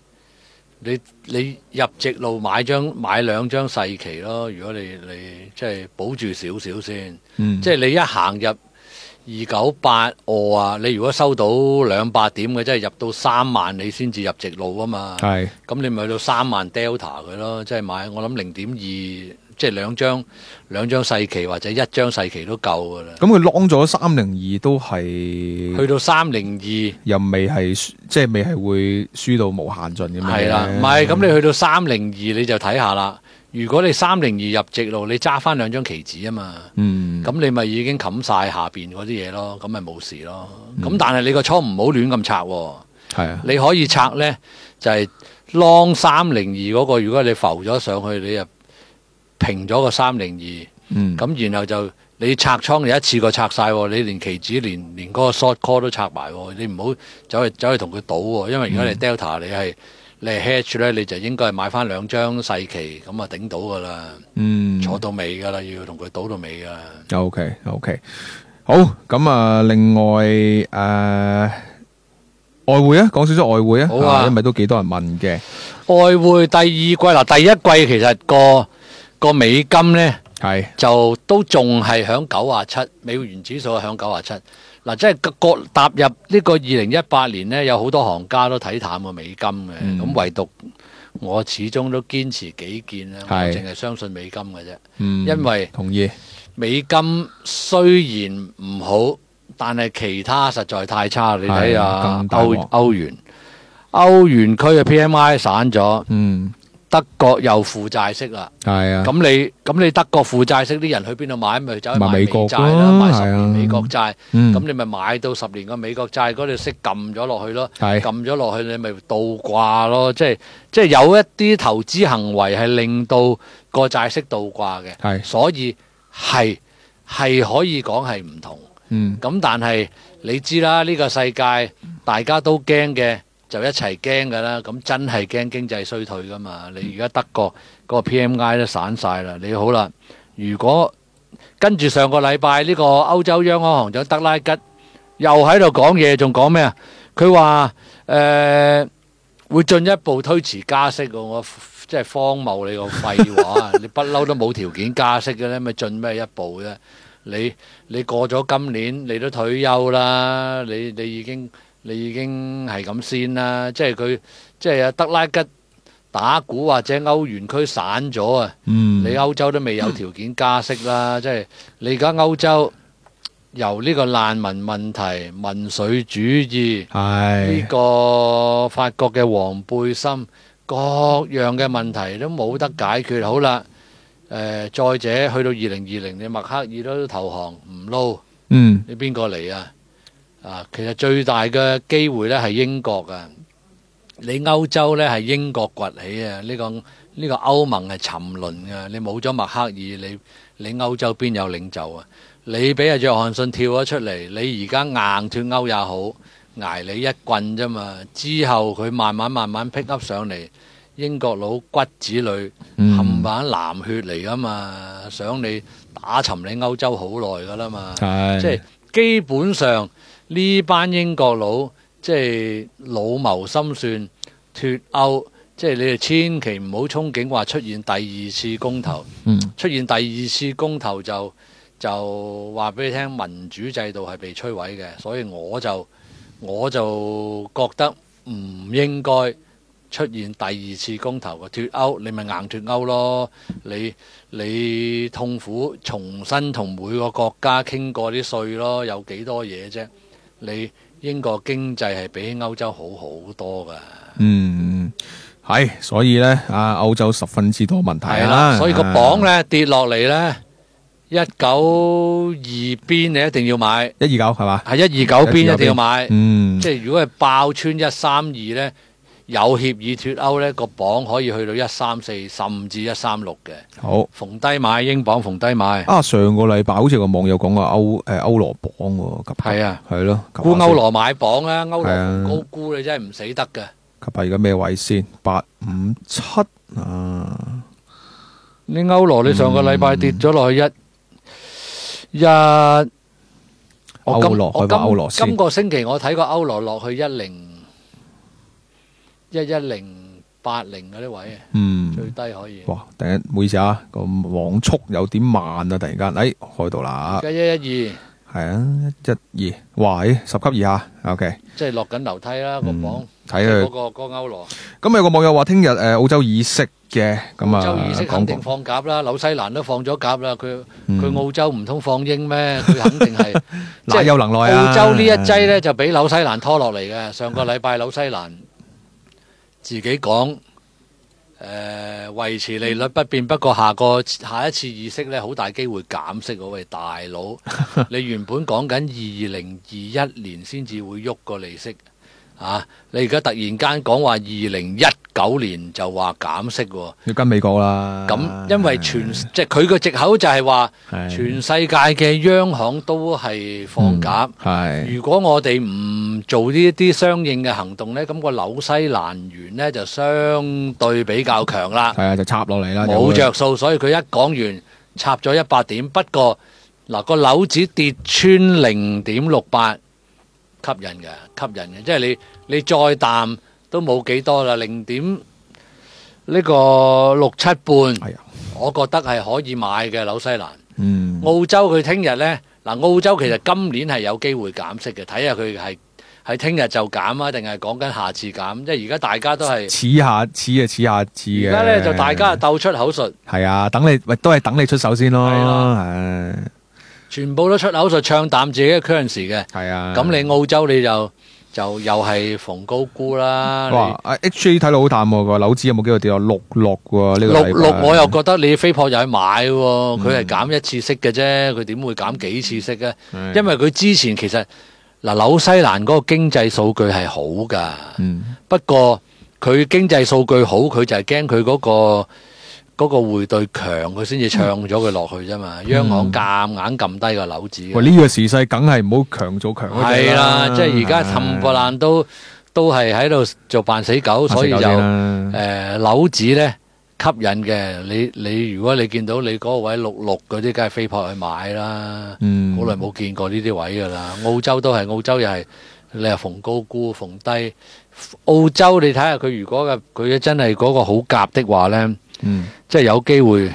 你入直路買張買兩張細期咯。如果你你即係保住少少先， 嗯即係你一行入二九八哦啊，你如果收到兩百點嘅，即係入到三萬，你先至入直路啊嘛。 係咁你咪去到三萬 delta 佢咯，即係買我諗零點二，即係兩張兩張細期或者一張細期都夠噶啦。 咁佢 long 咗三零二都係去到三零二又未係即係未係會輸到無限盡咁樣係啦，唔係咁你去到三零二你就睇下啦。如果你三零二入直路，你揸翻兩張期指啊嘛， 嗯咁你咪已經冚晒下邊嗰啲嘢咯，咁咪冇事咯。咁、但係你個倉唔好亂咁拆喎。 係啊你可以拆呢，就係 long 三零二嗰個，如果你浮咗上去，你就平咗個三零二， 嗯咁然後就你拆倉就一次過拆晒喎，你連期指連連嗰個 short call 都拆埋喎，你唔好走去走去同佢賭喎，因為如果你 delta 你係你係 hedge 咧，你就應該係買翻兩張細期，咁啊頂到噶啦， 嗯坐到尾噶啦，要同佢賭到尾噶啦。 OK OK 好咁啊，另外誒、呃外匯啊，講少少外匯啊， 好啊因為都幾多人問嘅， 外匯第二季嗱，第一季其實個個美金呢。 係就都仲係響九啊七，美元指數係響九啊七。嗱，即係個個踏入呢個二零一八年呢，有好多行家都睇淡個美金嘅，咁、 嗯唯獨我始終都堅持己見咧，我係淨係相信美金嘅啫。 嗯因為同意美金雖然唔好，但係其他實在太差。你睇下歐更大鑊歐元，歐元區嘅 P M I 散咗， 嗯德國又負債息啦。 係啊咁你咁你德國負債息啲人去邊度買？咪走去買美買美國債啦， 咯買十係啊年美國債。 嗯咁你咪買到十年個美國債嗰條息撳咗落去咯， 係撳咗落去你咪倒掛咯。即係即係有一啲投資行為係令到個債息倒掛嘅， 係所以係係可以講係唔同。 嗯咁但係你知啦，呢個世界大家都驚嘅。就一齊驚㗎啦，咁真係驚經濟衰退㗎嘛？你而家德國嗰個 P M I 都散晒啦，你好啦，如果跟住上個禮拜呢個歐洲央行行長德拉吉又喺度講嘢，仲講咩啊？佢話誒會進一步推遲加息喎，我即係荒謬你個廢話，你不嬲都冇條件加息嘅咧，咪進咩一步啫？你你過咗今年你都退休啦，你你已經。你已經係咁先啦，即係佢，即係阿德拉吉打鼓或者歐元區散咗啊， 嗯， 你歐洲都未有條件加息啦，即係你而家歐洲由呢個難民問題、民粹主義呢係個法國嘅黃背心各樣嘅問題都冇得解決，好啦。誒、呃，再者去到二零二零，你默克爾都投降唔撈， 嗯你邊個嚟啊？啊，其實最大嘅機會呢係英國啊！你歐洲呢係英國崛起啊！呢、個呢、個歐盟係沉淪嘅，你冇咗默克爾，你你歐洲邊有領袖啊？你俾阿約翰遜跳咗出嚟，你而家硬脱歐也好，捱你一棍啫嘛！之後佢慢慢慢慢 pick up 上嚟。英國佬骨子裏冚唪唥藍血嚟噶嘛，想你打沉你歐洲好耐噶啦嘛， 係即係基本上呢班英國佬即係老謀深算脱歐，即係你哋千祈唔好憧憬話出現第二次公投， 嗯出現第二次公投就就話俾你聽民主制度係被摧毀嘅，所以我就我就覺得唔應該出現第二次公投嘅脱歐，你咪硬脱歐咯。你你痛苦重新同每個國家傾過啲稅咯，有幾多嘢啫？你英國經濟係比起歐洲好好多噶。 嗯，係，所以咧啊，歐洲十分之多問題係啦， 啦，所以個榜咧跌落嚟咧，一九二邊你一定要買， 一二九係嘛？ 係一二九邊一定要買。 嗯， 即係如果係爆穿一三二咧。有協議脱歐呢個榜可以去到一三四甚至一三六嘅。 好， 逢低買英鎊，逢低買。 啊，上個禮拜好似個網友講過歐誒歐羅榜喎，急係啊， 係咯， 沽歐羅買鎊啦，歐羅係啊高沽你真係唔死得嘅。 及下而家咩位先？八五七啊， 你歐羅你上個禮拜跌咗落去一一，我今歐羅我開個歐羅先今今個星期我睇個歐羅落去一零。一一零八零嗰啲位啊， 嗯， 最低可以。 哇！第一，唔好意思啊，個網速有啲慢啊，突然間，哎，開到啦， 而家一一二， 係啊，一二，哇，咦十級以下 ，OK， 即係落緊樓梯啦個榜， 睇佢嗰個嗰個歐羅。 咁有個網友話聽日誒澳洲議息嘅，咁啊， 澳洲議息肯定放鴿啦，紐西蘭都放咗鴿啦，佢佢澳洲唔通放鷹咩？佢肯定係哪有能耐啊？ 澳洲呢一劑呢就俾紐西蘭拖落嚟嘅。上個禮拜紐西蘭自己講，誒、呃、維持利率不變，不過下個下一次議息呢，好大機會減息喎。喂，大佬，你原本講緊二零二一年先至會喐個利息。啊！你而家突然間講話二零一九年就話減息喎， 要跟美國啦。 咁因為全即係佢個藉口就係話，全世界嘅央行都係放鴿。 係如果我哋唔做呢啲相應嘅行動呢，咁個紐西蘭元呢就相對比較強啦。 係啊，就插落嚟啦， 冇着數，所以佢一講完插咗一百點。不過嗱個紐指跌穿零點六八。吸引嘅，吸引嘅，即係你你再淡都冇幾多啦，零點呢個六七半，我覺得係可以買嘅紐西蘭。 嗯， 澳洲佢聽日呢，嗱澳洲其實今年係有機會減息嘅，睇下佢係係聽日就減啊，定係講緊下次減？即係而家大家都係似下似啊，似下似嘅。 而家呢就大家鬥出口術。 係啊，等你喂都係等你出手先咯。 係啦係。 全部都出口術唱淡自己嘅 currency 嘅， 係啊。 咁你澳洲你就就又係逢高沽啦。 哇！H A 睇到好淡喎，個樓指有冇機會跌到六六喎？呢個六六我又覺得你飛撲又去買喎，佢係減一次息嘅啫，佢點會減幾次息咧？因為佢之前其實嗱紐西蘭嗰個經濟數據係好㗎， 嗯， 不過佢經濟數據好，佢就係驚佢嗰個。嗰個匯兌強，佢先至唱咗佢落去啫嘛。央行夾硬撳低個樓指。 喂，呢個時勢梗係唔好強做強嗰隻啦。 係啦，即係而家冚唪唥都都係喺度做扮死狗，所以就誒樓指咧吸引嘅。你你如果你見到你嗰個位六六嗰啲，梗係飛撲去買啦。 嗯， 好耐冇見過呢啲位㗎啦。澳洲都係澳洲又係你係逢高沽逢低。澳洲你睇下佢如果嘅佢真係嗰個好夾的話咧。 嗯， 即係有機會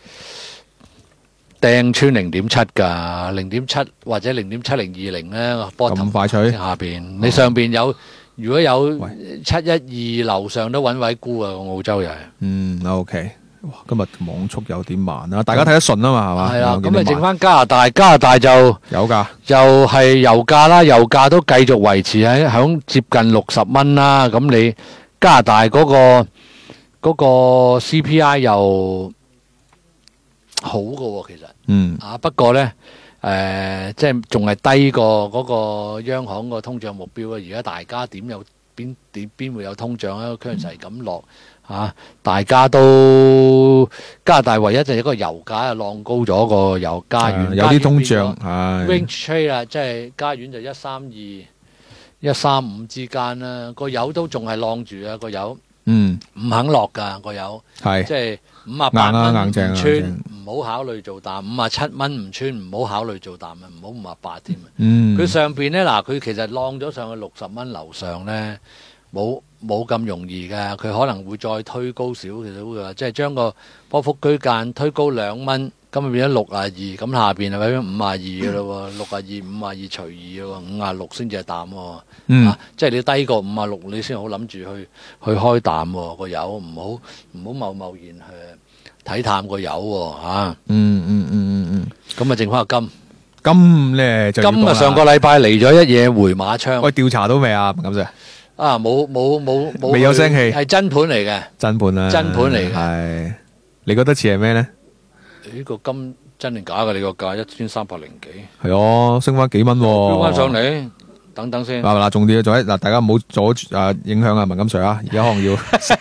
掟穿零點七㗎，零點七或者零點七零二零咧，波頭咁快脆下邊，你上邊有如果有喂七一二樓上都揾位沽啊，澳洲又係。 嗯，OK。哇，今日網速有點慢啦，大家睇得順啊嘛，係嘛？ 係啦， 我見到慢咁啊剩翻加拿大，加拿大就有㗎。 就係油價啦，油價都繼續維持喺響接近六十蚊啦。咁你加拿大嗰個嗰個 C P I 又好嘅喎，其實嗯啊，不過呢，誒，即係仲係低過嗰個央行個通脹目標啊。而家大家點有邊點邊會有通脹咧？currency 咁落。啊！大家都加拿大唯一就係一個油價啊浪高咗個油加元， 有啲通脹係 range trade 啦，即係加元就一三二、一三五之間啦。個油都仲係浪住啊！個油嗯唔肯落㗎個油， 係即係五啊八硬啊蚊唔硬正啊硬穿， 正唔好考慮做淡；五啊七蚊唔穿，唔好考慮做淡啊！唔好五啊八添啊！ 嗯佢上邊咧嗱，佢其實浪咗上去六十蚊樓上咧，冇。冇咁容易㗎，佢可能會再推高少少㗎，即係將個波幅區間推高兩蚊，咁啊變咗六啊二，咁下邊係咪五啊二㗎咯喎？六啊二、五啊二除二㗎喎，五啊六先至係淡喎。 嗯啊，即係你低過五啊六，你先好諗住去去開淡喎個油，唔好唔好貿貿然去睇淡個油喎嚇。 嗯嗯嗯嗯嗯， 咁啊剩翻個金， 金咧就要金啊講啦上個禮拜嚟咗一嘢回馬槍。 喂調查到未啊？咁就啊！冇冇冇冇， 未有聲氣係真盤嚟嘅。 真盤啦， 真盤嚟嘅係你覺得似係咩咧？ 呢個金真定假嘅？你個價一千三百零幾， 係哦，升翻幾蚊喎， 飆翻上嚟，等等先。 嗱嗱，重點就係嗱，大家唔好阻住啊，影響啊文金 Sir 啊，而家可能要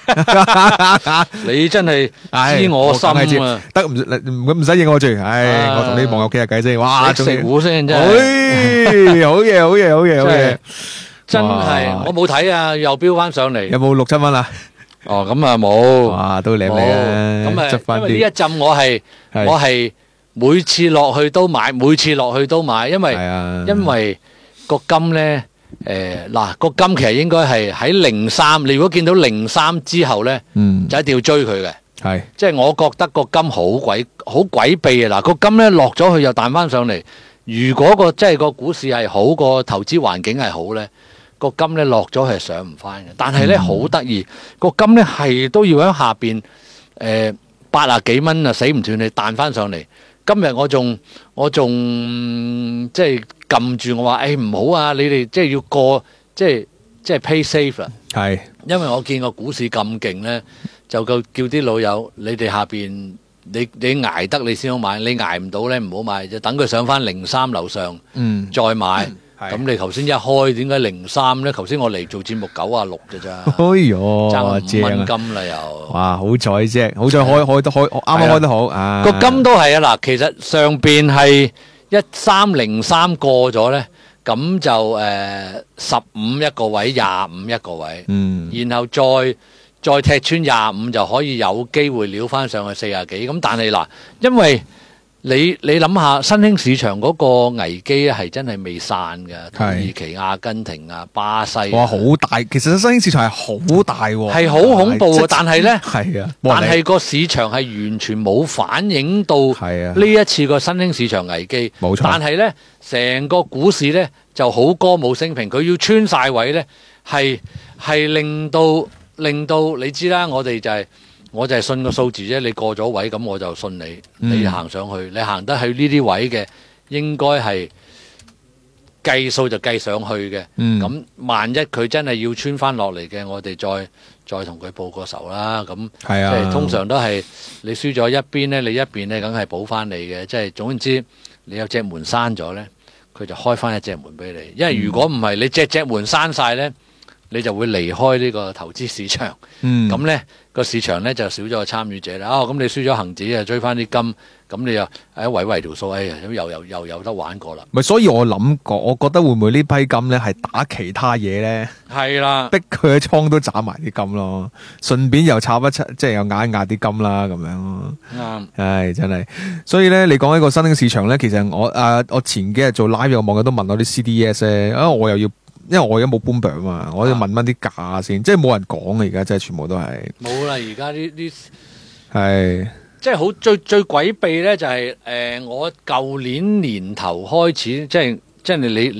你真係知我心啊！ 得唔唔唔使應我住，唉，我同啲網友傾下偈先。哇， 食食糊先真係， 係，好嘢，好嘢，好嘢，好嘢， 真係我冇睇啊，又飆翻上嚟。 有冇六七蚊啊？ 哦，咁啊冇， 哇，都靚你啊！ 咁啊， 執翻因為呢一啲， 陣我係係我係每次落去都買，每次落去都買，因為係啊， 因為個金咧，誒嗱個金其實應該係喺零三，你如果見到零三之後咧， 嗯， 就一定要追佢嘅。 係， 即係我覺得個金好鬼好詭秘啊！嗱，個金咧落咗去又彈翻上嚟。如果個即係個股市係好，個投資環境係好咧，個金咧落咗係上唔翻嘅。但係咧好得意，個金咧係都要喺下邊誒八啊幾蚊啊死唔斷你彈翻上嚟。今日我仲我仲即係撳住我話誒唔好啊！你哋即係要過即係即係 pay safe 啦。 係， 因為我見個股市咁勁咧，就夠叫啲老友，你哋下邊你你捱得你先好買，你捱唔到咧唔好買，就等佢上翻零三樓上嗯， 再買。 係咁你頭先一開點解零三咧？頭先我嚟做節目九啊六嘅咋， 哎喲， 爭五正啊！ 蚊金啦又。 哇，好彩啫，好彩開開得開，啱啱開得好啊！ 個金都係啊嗱，其實上邊係一三零三過咗咧，咁就誒十五一個位，廿五一個位。 嗯， 然後再再踢穿廿五就可以有機會撩翻上去四廿幾咁，但係嗱，因為你你諗下新興市場嗰個危機咧係真係未散嘅，土耳其、阿根廷啊、巴西啊， 哇，好大！其實新興市場係好大喎， 係好恐怖啊！但係呢， 係啊， 但係個市場係完全冇反映到係啊， 呢一次個新興市場危機， 冇錯。 但係呢，成個股市呢就好歌舞升平，佢要穿晒位呢，係係令到令到你知啦，我哋就係、我就係信個數字啫，你過咗位咁我就信你，你行上去，你行得去呢啲位嘅，應該係計數就計上去嘅。咁、 嗯、 萬一佢真係要穿翻落嚟嘅，我哋再再同佢報個仇啦。咁即係啊， 係通常都係你輸咗一邊呢，你一邊呢梗係補翻你嘅。即係總言之，你有隻門閂咗呢，佢就開翻一隻門俾你。因為如果唔係，你隻隻門閂晒呢，你就會離開呢個投資市場。 嗯， 咁呢個市場呢就少咗個參與者啦。哦，咁你輸咗恒指啊，追翻啲金，咁你又誒圍圍條數，哎呀，咁又又又有得玩過啦。 咪所以我諗過，我覺得會唔會呢批金咧係打其他嘢咧？ 係啦， 逼佢嘅倉都斬埋啲金咯，順便又炒一出，即係又壓一壓啲金啦，咁樣咯。 啱， 唉，真係。所以咧，你講呢個新興市場咧，其實我啊，我前幾日做 live 有個網友都問我啲 C D S 咧，啊，我又要。因為我而家冇 Bloomberg 啊嘛，我要問翻啲價先，即係冇人講啊！而家真係全部都係冇啦。而家呢啲係即係好最最詭秘咧，就係、是、誒、呃、我舊年年頭開始，即係即係你你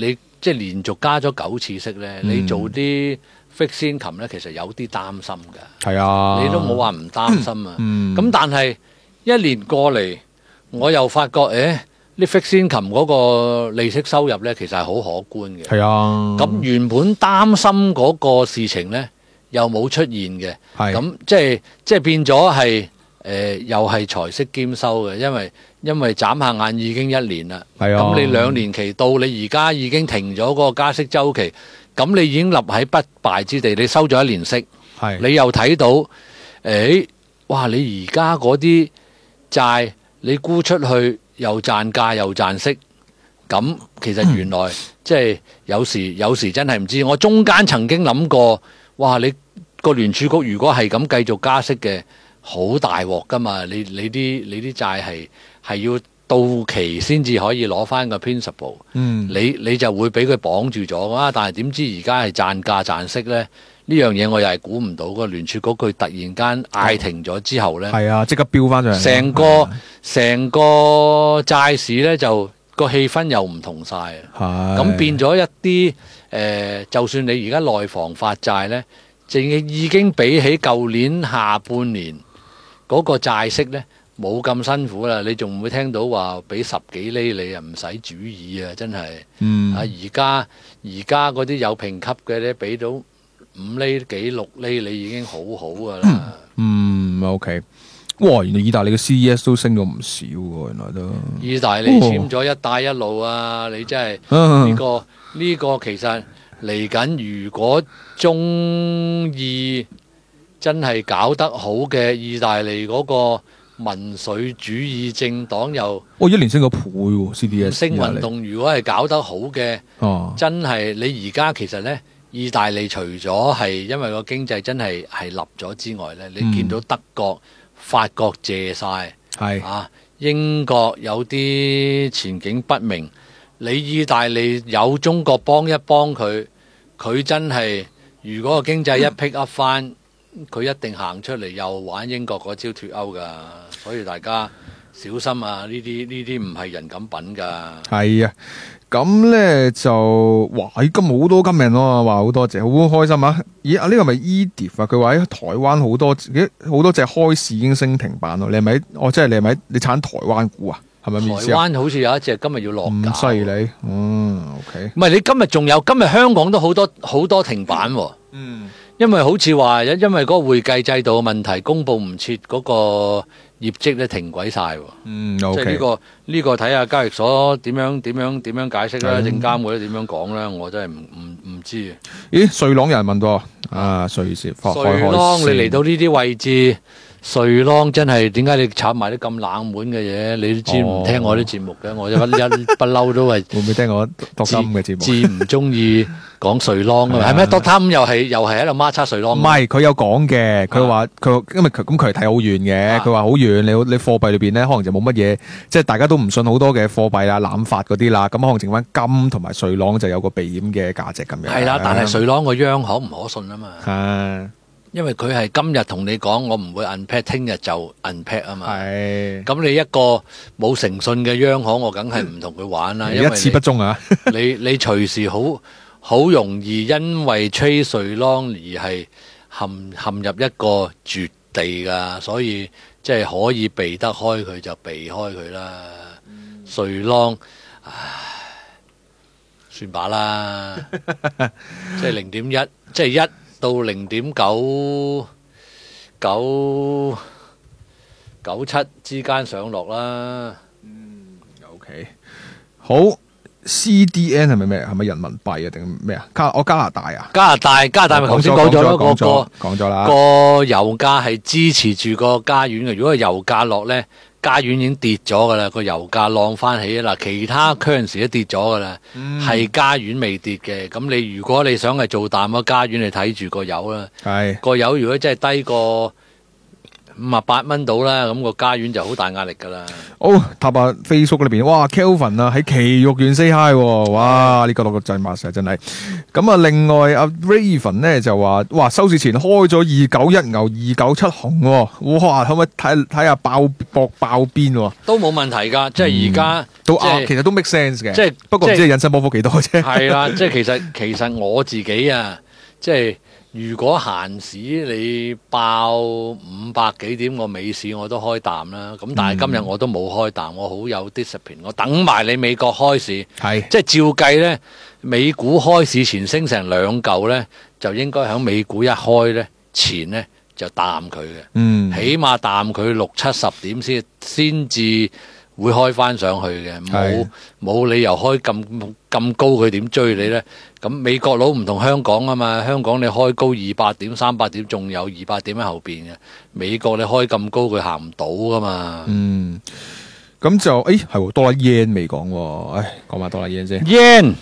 即係連續加咗九次息咧， 嗯你做啲 fixed income 咧，其實有啲擔心㗎。 係啊， 你都冇話唔擔心啊。咁、 嗯但係一年過嚟，我又發覺，誒，啲 fixed income 嗰個利息收入咧，其實係好可觀嘅。 係啊， 咁原本擔心嗰個事情咧，又冇出現嘅。 係咁即係即係變咗係誒，又係財息兼收嘅，因為因為眨下眼已經一年啦。 係啊， 咁你兩年期到，你而家已經停咗嗰個加息周期，咁你已經立喺不敗之地，你收咗一年息。 係你又睇到，誒，哇！你而家嗰啲債，你沽出去又賺價又賺息，咁其實原來、嗯、即係有時有時真係唔知。我中間曾經諗過，哇！你個聯儲局如果係咁繼續加息嘅，好大鑊㗎嘛！你你啲你啲債係係要到期先至可以攞翻個 principal， 嗯， 你你就會俾佢綁住咗啊！但係點知而家係賺價賺息呢？呢樣嘢我又係估唔到，個聯儲局佢突然間嗌停咗之後呢， 係啊，即刻飆翻上嚟， 成個成個債市呢，就個氣氛又唔同晒啊！咁變咗一啲誒、呃，就算你而家內房發債呢，淨係已經比起舊年下半年嗰個債息呢，冇咁辛苦啦。你仲唔會聽到話俾十幾厘你啊，唔使主意啊，真係。 嗯。 啊，而家而家嗰啲有評級嘅咧，俾到五厘幾六厘，你已經好好噶啦。 嗯，OK。哇，原來意大利嘅 C E S 都升咗唔少喎，原來都。 意大利簽咗一帶一路啊！你真係呢、 哦呢個呢、呢個其實嚟緊，如果中意真係搞得好嘅意大利嗰個民粹主義政黨又， 哦，一年升個倍喎 C D S。 升運動如果係搞得好嘅， 哦， 真係你而家其實呢。意大利除咗係因為個經濟真係係立咗之外呢，你見到德國、法國借晒， 係啊，英國有啲前景不明，你意大利有中國幫一幫佢，佢真係如果個經濟一 pick up 翻，佢一定行出嚟又玩英國嗰招脫歐㗎，所以大家小心啊！呢啲呢啲唔係人咁品㗎。 係啊。咁咧就哇！今日好多金命咯，話好多隻，好開心啊！咦啊，呢個咪 Edith 啊？佢話喺台灣好多好多隻開市已經升停板咯。你係咪？哦，即係你係咪？你炒台灣股啊？係咪意思啊？ 台灣好似有一隻今日要落價。 咁犀利，嗯 OK。 唔係你今日仲有，今日香港都好多好多停板喎。 嗯， 因為好似話，因為嗰個會計制度嘅問題，公佈唔切嗰個業績咧停鬼晒喎。 嗯即係 OK。 呢個呢個睇下交易所點樣點樣點樣解釋啦， 嗯證監會點樣講啦，我真係唔唔唔知啊。 咦，瑞朗有人問到啊，瑞士瑞朗你嚟到呢啲位置。瑞郎真係點解你炒埋啲咁冷門嘅嘢？你都知唔聽我啲節目嘅，哦、我一一不嬲都係會唔會聽我讀音嘅節目？ 至唔中意講瑞郎啊？係咩？讀音又係又係喺度孖叉瑞郎？ 唔係，佢有講嘅。佢話佢因為佢咁佢係睇好遠嘅。佢話好遠，你你貨幣裏邊咧，可能就冇乜嘢，即係大家都唔信好多嘅貨幣啊、濫發嗰啲啦。咁可能剩翻金同埋瑞郎就有個避險嘅價值咁樣。 係啦，但係瑞郎個央行唔可信啊嘛。 係。 因為佢係今日同你講，我唔會 unpack，聽日就 unpack 啊嘛。 係。 咁你一個冇誠信嘅央行，我梗係唔同佢玩啦。因為一次不忠啊！ 你你隨時好好容易因為吹瑞郎而係陷陷入一個絕地噶，所以即係可以避得開佢就避開佢啦。瑞郎，唉，算把啦，即係零點一，即係一。到零點九九九七之間上落啦。 嗯 ，OK，好 C D N 係咪咩？係咪人民幣啊？定咩啊？加我加拿大啊？ 加拿大加拿大咪頭先講咗咯，個講咗啦。 個油價係支持住個加元嘅。如果個油價落咧，加元已經跌咗噶啦，個油價浪翻起啦。其他 currency 都跌咗噶啦，係、嗯、加元未跌嘅。咁你如果你想係做淡個加元，你睇住個油啦。係個油如果真係低過五啊八蚊到啦，咁、個家園就好大壓力㗎啦。 好，塔下 Facebook 裏邊，哇 Kelvin 啊喺奇玉苑 say hi，喎哇呢、個落個掣馬實真係。咁啊，另外阿 Raven 咧就話，哇收市前開咗二九一牛二九七紅喎，哇可唔可以睇睇下爆搏爆邊喎？ 都冇問題㗎，即係而家都即係啊，其實都 make sense 嘅， 即係不過唔即係知係引伸波幅幾多啫。 係啦，即係其實其實我自己啊，即係如果閒時你爆五百幾點個美市我都開淡啦，咁但係今日我都冇開淡，我好有 discipline，我等埋你美國開市， 係即係照計呢，美股開市前升成兩嚿呢，就應該喺美股一開呢前呢就淡佢嘅， 嗯起碼淡佢六七十點先先至會開翻上去嘅，冇係冇理由開咁咁高，佢點追你呢？咁美國佬唔同香港啊嘛，香港你開高二百點、三百點，仲有二百點喺後邊嘅。美國你開咁高，佢行唔到噶嘛。 嗯，咁就誒係喎，多啦 yen 未講喎，唉講埋多啦 yen 先。 yen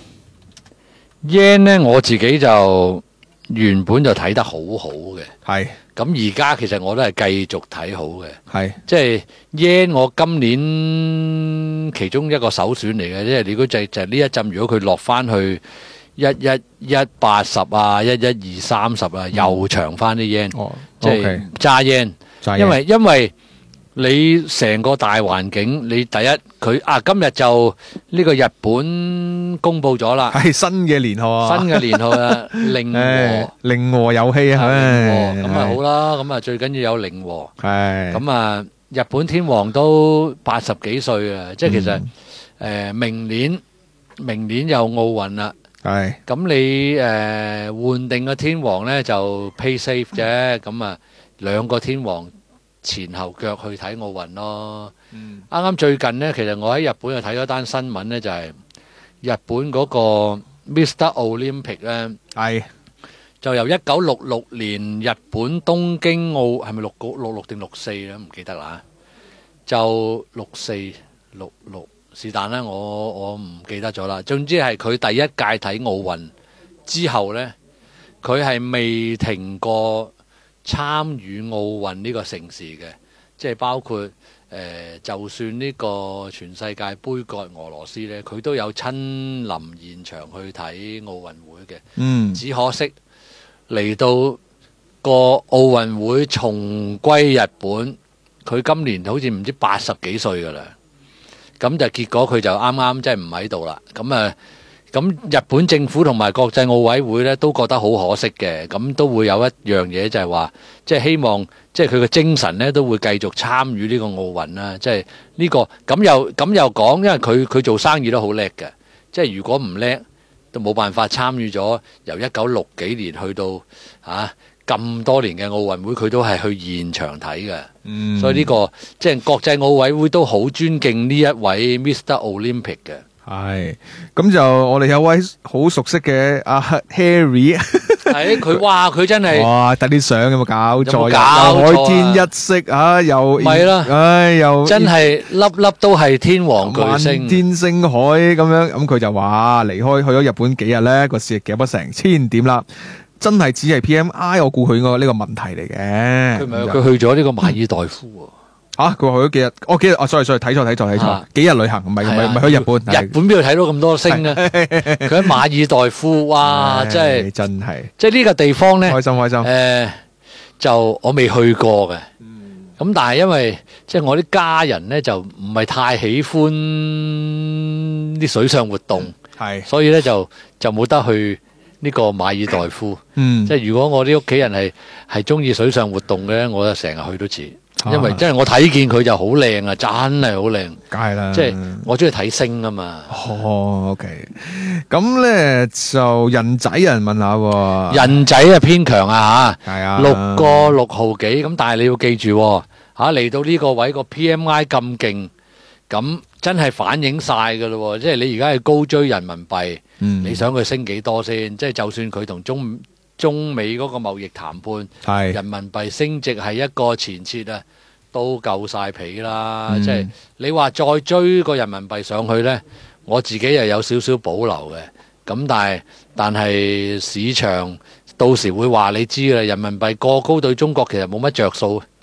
yen 咧，我自己就原本就睇得好好嘅， 係咁而家其實我都係繼續睇好嘅。 係即係 yen，我今年其中一個首選嚟嘅，即係如果就就呢一陣，如果佢落翻去一一一八十啊，一一二三十啊，又長翻啲 yen， 哦即係 OK 揸 yen， 揸 yen 因為因為你成個大環境，你第一佢啊，今日就呢個日本公布咗啦， 係新嘅年號啊， 新嘅年號啊，令誒和。 令和遊戲啊，唉咁啊好啦，咁啊最緊要有令和。 係咁啊，日本天皇都八十幾歲啊，即係其實誒、 嗯呃明年明年有奧運啦。 係咁你誒、呃、換定個天皇咧就 pay safe 啫。咁啊兩個天皇前後腳去睇奧運咯。 嗯啱啱最近咧，其實我喺日本又睇咗單新聞咧，就係、日本嗰個 Mister Olympic 咧。 係就由一九六六年日本東京奧係咪六六六六定六四咧？唔記得啦。就六四六六是但啦，我我唔記得咗啦。總之係佢第一屆睇奧運之後呢，佢係未停過參與奧運呢個盛事嘅，即係包括誒、呃，就算呢個全世界杯葛俄羅斯呢，佢都有親臨現場去睇奧運會嘅。 嗯只可惜嚟到個奧運會重歸日本，佢今年好似唔知八十幾歲㗎啦。咁就結果佢就啱啱即係唔喺度啦。咁啊，咁日本政府同埋國際奧委會咧都覺得好可惜嘅。咁都會有一樣嘢就係話，即係希望即係佢嘅精神咧都會繼續參與呢個奧運啦。即係呢個咁又咁又講，因為佢佢做生意都好叻嘅。即係如果唔叻，都冇辦法參與咗由一九六幾年去到啊咁多年嘅奧運會，佢都係去現場睇嘅。 嗯所以呢、個即係國際奧委會都好尊敬呢一位 Mister Olympic 嘅。 係咁就我哋有位好熟悉嘅阿 Harry， 係佢哇！佢真係哇睇啲相有冇搞錯？ 有冇搞錯啊又海天一色啊，又咪啦唉又真係粒粒都係天王巨漫星。 天星海咁樣，咁佢就話離開去咗日本幾日咧，個市夾咗成千點啦，真係只係 P M I， 我估佢個呢個問題嚟嘅。 佢咪咁就佢去咗呢個馬爾代夫喎。 啊！佢話去咗幾日？哦，幾日？哦，sorry sorry，睇錯睇錯睇錯啊， 幾日旅行？唔係唔係唔係去日本？ 日本邊度睇到咁多星啊？佢喺馬爾代夫，哇！ 唉真係真係即係呢個地方咧。 開心開心。 誒、就我未去過嘅，咁、但係因為即係我啲家人咧就唔係太喜歡啲水上活動， 係所以咧就就冇得去呢個馬爾代夫。 嗯即係如果我啲屋企人係係中意水上活動嘅，我就成日去都似， 啊因為真係我睇見佢就好靚啊，真係好靚。 梗係啦。 即係我中意睇星啊嘛。 哦，OK，咁咧就人仔有人問下喎， 人仔啊偏強啊嚇。 係啊， 六個六毫幾咁，但係你要記住喎嚇嚟到呢個位個 P M I 咁勁，咁真係反映晒㗎咯喎！即係你而家係高追人民幣， 嗯你想佢升幾多先？即係就算佢同中中美嗰個貿易談判， 係人民幣升值係一個前設啊，都夠晒皮啦！ 嗯即係你話再追個人民幣上去呢，我自己又有少少保留嘅。咁但係但係市場到時會話你知啦，人民幣過高對中國其實冇乜着數，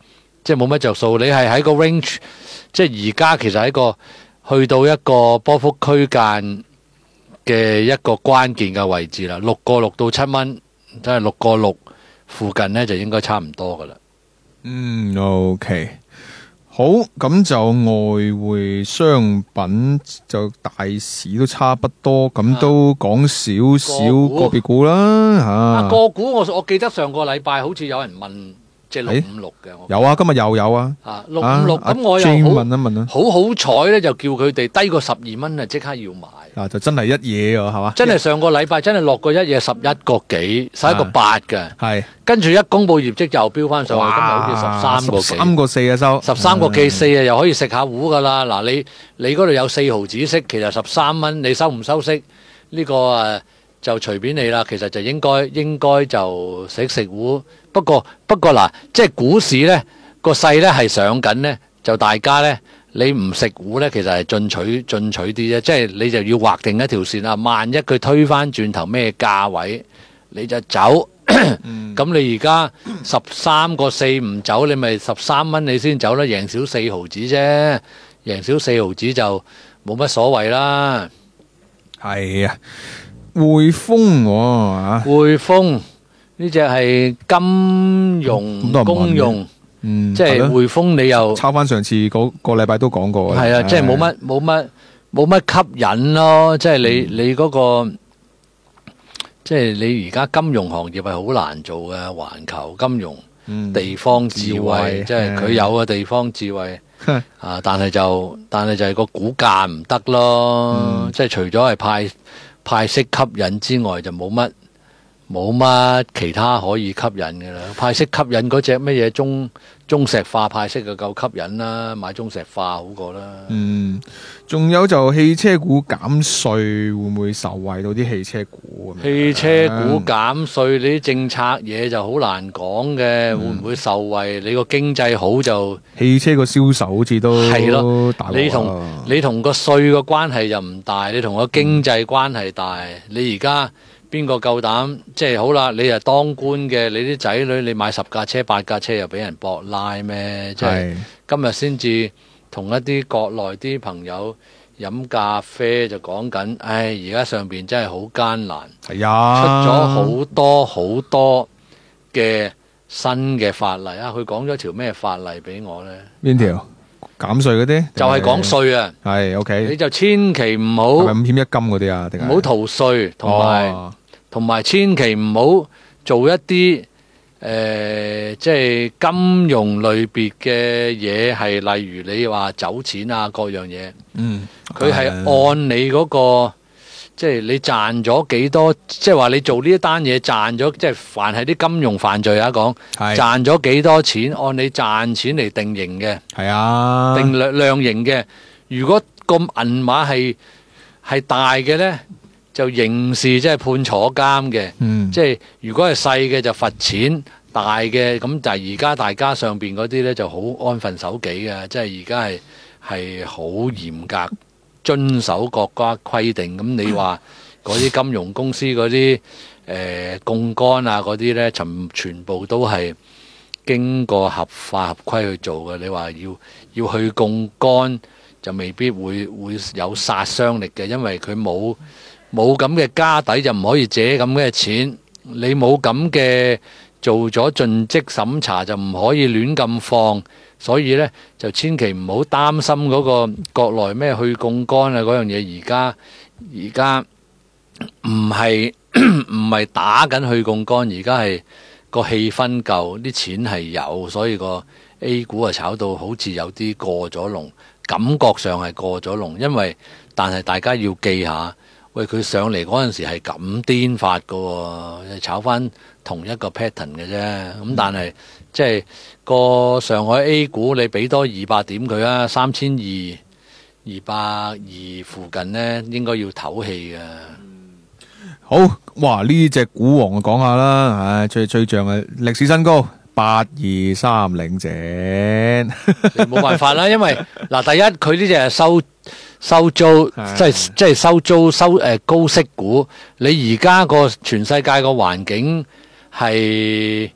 即係冇乜着數。你係喺個 range，即係而家其實喺個去到一個波幅區間嘅一個關鍵嘅位置啦，六個六到七蚊，即係六個六附近呢，就應該差唔多噶啦。 嗯，OK。好，咁就外匯商品就大市都差不多，咁都講少少個別股啦吓。 啊，個股我我記得上個禮拜好似有人問即係六五六嘅， 有啊，今日又有啊。 啊，六五六咁我又好問一問啊， 好好彩咧，就叫佢哋低過十二蚊啊，即刻要買。 嗱，就真係一嘢啊，係嘛？ 真係上個禮拜真係落過一嘢十一個幾，十一個八嘅。 係， 跟住一公佈業績又飆翻上去，今日好似十三個幾， 三個四啊收， 十三個幾四啊，又可以食下糊噶啦。嗱，你你嗰度有四毫子息，其實十三蚊，你收唔收息呢個誒就隨便你啦。其實就應該應該就食食糊。不過不過嗱，即係股市咧個勢咧係上緊咧，就大家咧。你唔食糊咧，其實係進取進取啲啫，即係你就要劃定一條線啊。萬一佢推翻轉頭咩價位，你就走。咁、嗯、你而家十三個四唔走，你咪十三蚊你先走啦，贏少四毫子啫，贏少四毫子就冇乜所謂啦。 係啊，匯豐喎啊， 匯豐呢隻係金融公用。 嗯， 即係匯豐，你又抄翻上次嗰個禮拜都講過嘅， 係啊，即係冇乜冇乜冇乜吸引咯。即係你你嗰個，即係你而家金融行業係好難做嘅，環球金融、地方智慧，即係佢有個地方智慧啊，但係就但係就係個股價唔得咯。即係除咗係派派息吸引之外，就冇乜。冇乜其他可以吸引嘅啦，派息吸引嗰隻乜嘢中中石化派息就夠吸引啦，買中石化好過啦。 嗯，仲有就汽車股減稅會唔會受惠到啲汽車股？ 汽車股減稅，你啲政策嘢就好難講嘅，嗯、會唔會受惠？你個經濟好就汽車個銷售好似都係咯， 大你同你同個稅個關係就唔大，你同個經濟關係大，嗯、你而家。邊個夠膽？即係好啦，你係當官嘅，你啲仔女你買十架車八架車又俾人搏拉咩？即係今日先至同一啲國內啲朋友飲咖啡就講緊，唉，而家上邊真係好艱難， 係啊， 出咗好多好多嘅新嘅法例啊！佢講咗條咩法例俾我呢？ 邊條？減稅嗰啲？ 就係講稅啊！ 係 OK， 你就千祈唔好係咪五險一金嗰啲啊？定係唔好逃稅，同埋。 哦同埋千祈唔好做一啲誒、呃，即係金融類別嘅嘢，係例如你話走錢啊，各樣嘢。嗯，佢係按你嗰、嗰個，即係你賺咗幾多，即係話你做呢一單嘢賺咗，即係凡係啲金融犯罪啊講，賺咗幾多錢，按你賺錢嚟定刑嘅。係啊，定量量刑嘅。如果個銀碼係係大嘅呢。就刑事即係判坐監嘅，嗯、即係如果係細嘅就罰錢，大嘅咁就係而家大家上邊嗰啲呢就好安分守己嘅，即係而家係係好嚴格遵守國家規定。咁你話嗰啲金融公司嗰啲誒槓桿啊嗰啲呢，全全部都係經過合法合規去做嘅。你話要要去槓桿就未必會會有殺傷力嘅，因為佢冇。冇咁嘅家底就唔可以借咁嘅錢，你冇咁嘅做咗盡職審查就唔可以亂咁放，所以呢，就千祈唔好擔心嗰個國內咩去槓桿啊嗰樣嘢，而家而家唔係唔係打緊去槓桿，而家係個氣氛夠，啲錢係有，所以個 A 股啊炒到好似有啲過咗龍，感覺上係過咗龍，因為但係大家要記下。喂，佢上嚟嗰陣時係咁癲法㗎喎，炒翻同一個 pattern 嘅啫。咁但係即係個上海 A 股，你俾多二百點佢啊，三千二二百二附近呢，應該要唞氣嘅。 好，哇！呢隻股王講下啦，唉，最最漲嘅歷史新高八二三零正， 冇辦法啦，因為嗱，第一佢呢隻係收。收租即係即係收租收誒、呃、高息股，你而家個全世界個環境係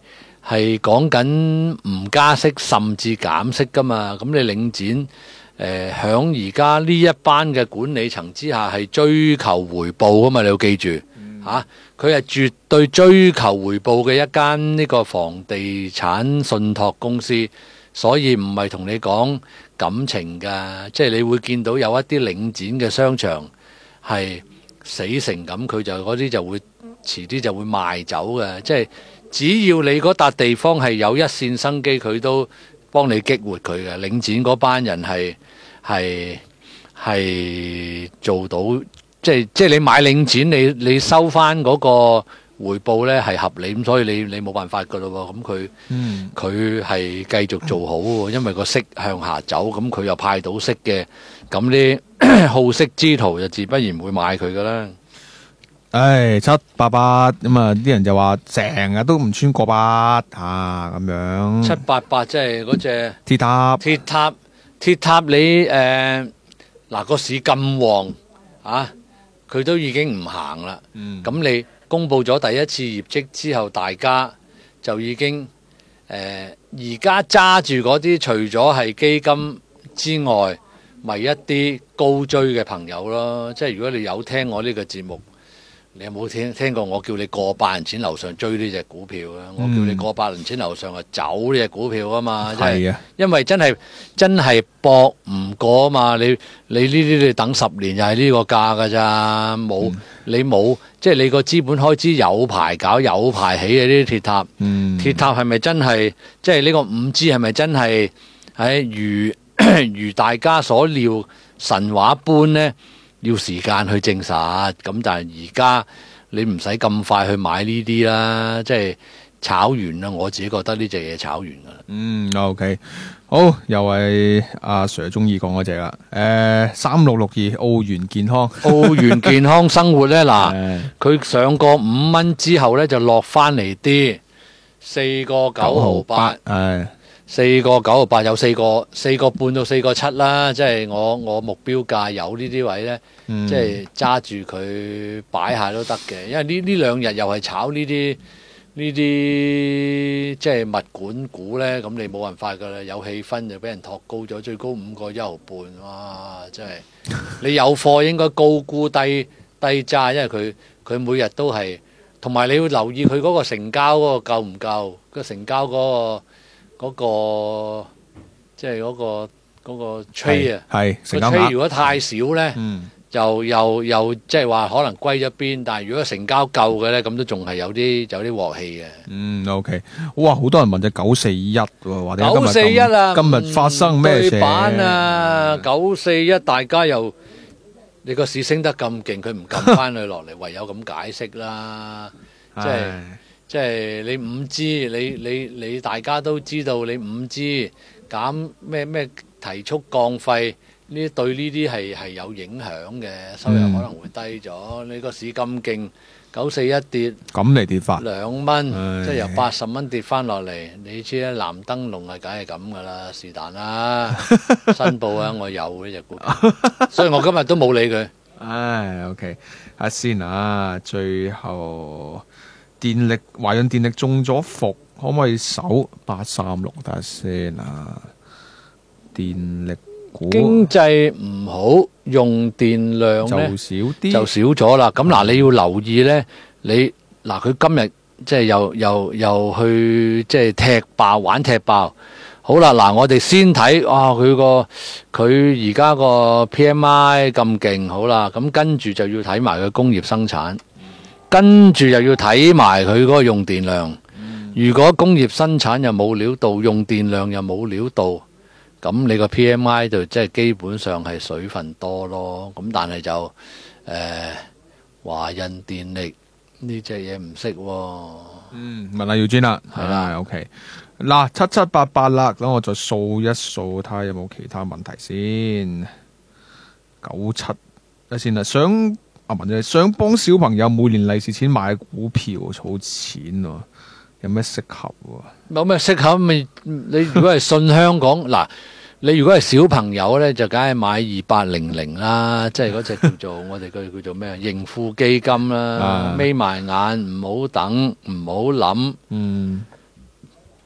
係講緊唔加息甚至減息噶嘛。咁你領展誒響而家呢一班嘅管理層之下係追求回報噶嘛，你要記住嚇，佢係絕對追求回報嘅一間呢個房地產信託公司，所以唔係同你講感情㗎，即係你會見到有一啲領展嘅商場係死成咁，佢就嗰啲就會遲啲就會賣走嘅，即係只要你嗰笪地方係有一線生機，佢都幫你激活佢嘅。領展嗰班人係係係做到，即係即係你買領展，你你收翻嗰個回報咧係合理，咁所以你你冇辦法噶咯喎。咁佢佢係繼續做好喎，因為個息向下走，咁佢又派到息嘅，咁啲好息之徒就自不然會買佢噶啦。 唉，七八八咁啊！啲人就話成日都唔穿過八啊，咁樣。 七八八即係嗰隻鐵塔， 鐵塔，鐵塔你誒嗱個市咁旺啊，佢都已經唔行啦。 嗯， 咁你公布咗第一次業績之後，大家就已經誒而家揸住嗰啲，除咗係基金之外，咪一啲高追嘅朋友咯。即係如果你有聽我呢個節目。你有冇聽聽過我叫你過百銀錢樓上追呢隻股票啊？我叫你過百銀錢樓上啊走呢隻股票啊嘛，即係因為真係真係搏唔過啊嘛！你你呢啲你等十年又係呢個價㗎咋，冇、嗯、你冇即係你個資本開支有排搞有排起嘅呢啲鐵塔， 嗯、鐵塔係咪真係即係呢個五 G 係咪真係喺如如大家所料神話般呢？要時間去證實，咁但係而家你唔使咁快去買呢啲啦，即係炒完啦。我自己覺得呢隻嘢炒完噶啦。嗯 ，OK，好，又係阿 Sir 中意講嗰隻啦。誒，三六六二澳元健康， 澳元健康生活咧，嗱，佢上過五蚊之後咧就落翻嚟啲四個九毫八，誒。四個九毫八有四個四個半到四個七啦，即係我我目標價有呢啲位呢，嗯、即係揸住佢擺下都得嘅。因為呢呢兩日又係炒呢啲呢啲即係物管股呢，咁你冇辦法噶啦，有氣氛就俾人托高咗，最高五個一毫半，哇！真係你有貨應該高估低低揸，因為佢佢每日都係，同埋你要留意佢嗰個成交嗰個夠唔夠，個成交嗰個。嗰、那個即係嗰個嗰、那個 trade 啊， 係個 trade 如果太少咧， 嗯、 又又又即係話可能歸咗邊，但係如果成交夠嘅咧，咁都仲係有啲有啲鑊氣嘅。 嗯 OK，哇，好多人問隻九四一喎，或者九四一啊， 今日發生咩事？ 對版啊，九四一大家又你個市升得咁勁，佢唔撳翻佢落嚟，唯有咁解釋啦，即係。即係你五 G，你你你大家都知道你五 G 減咩咩提速降費，呢對呢啲係係有影響嘅，收入可能會低咗。嗯、你個市咁勁，九四一跌咁嚟跌法兩蚊，即係由八十蚊跌翻落嚟。你知啦，藍燈籠係梗係咁噶啦，是但啦。申報啊，我有呢隻股票，所以我今日都冇理佢。 唉 ，OK，阿先啊，最後。電力華潤電力中咗伏，可唔可以守八三六睇下先啊？電力股經濟唔好，用電量咧就少啲， 就少咗啦。咁嗱，你要留意咧，你嗱佢今日即係又又又去即係踢爆玩踢爆。好啦，嗱我哋先睇啊，佢個佢而家個 P M I 咁勁，好啦，咁跟住就要睇埋佢工業生產。跟住又要睇埋佢嗰個用電量，如果工業生產又冇料到，用電量又冇料到，咁你個 P M I 就即係基本上係水分多咯。咁但係就誒、呃、華潤電力呢隻嘢唔識喎。 嗯，問下耀尊啦，係啦 ，OK。嗱七七八八啦，咁我再掃一掃睇下有冇其他問題先。九七啊先啦，想。阿文就想幫小朋友每年利是錢買股票儲錢喎，有咩適合喎？ 有咩適合咪？你如果係信香港嗱，你如果係小朋友咧，就梗係買二八零零啦，即係嗰隻叫做我哋叫叫做咩啊？盈富基金啦，眯埋眼唔好等，唔好諗， 嗯，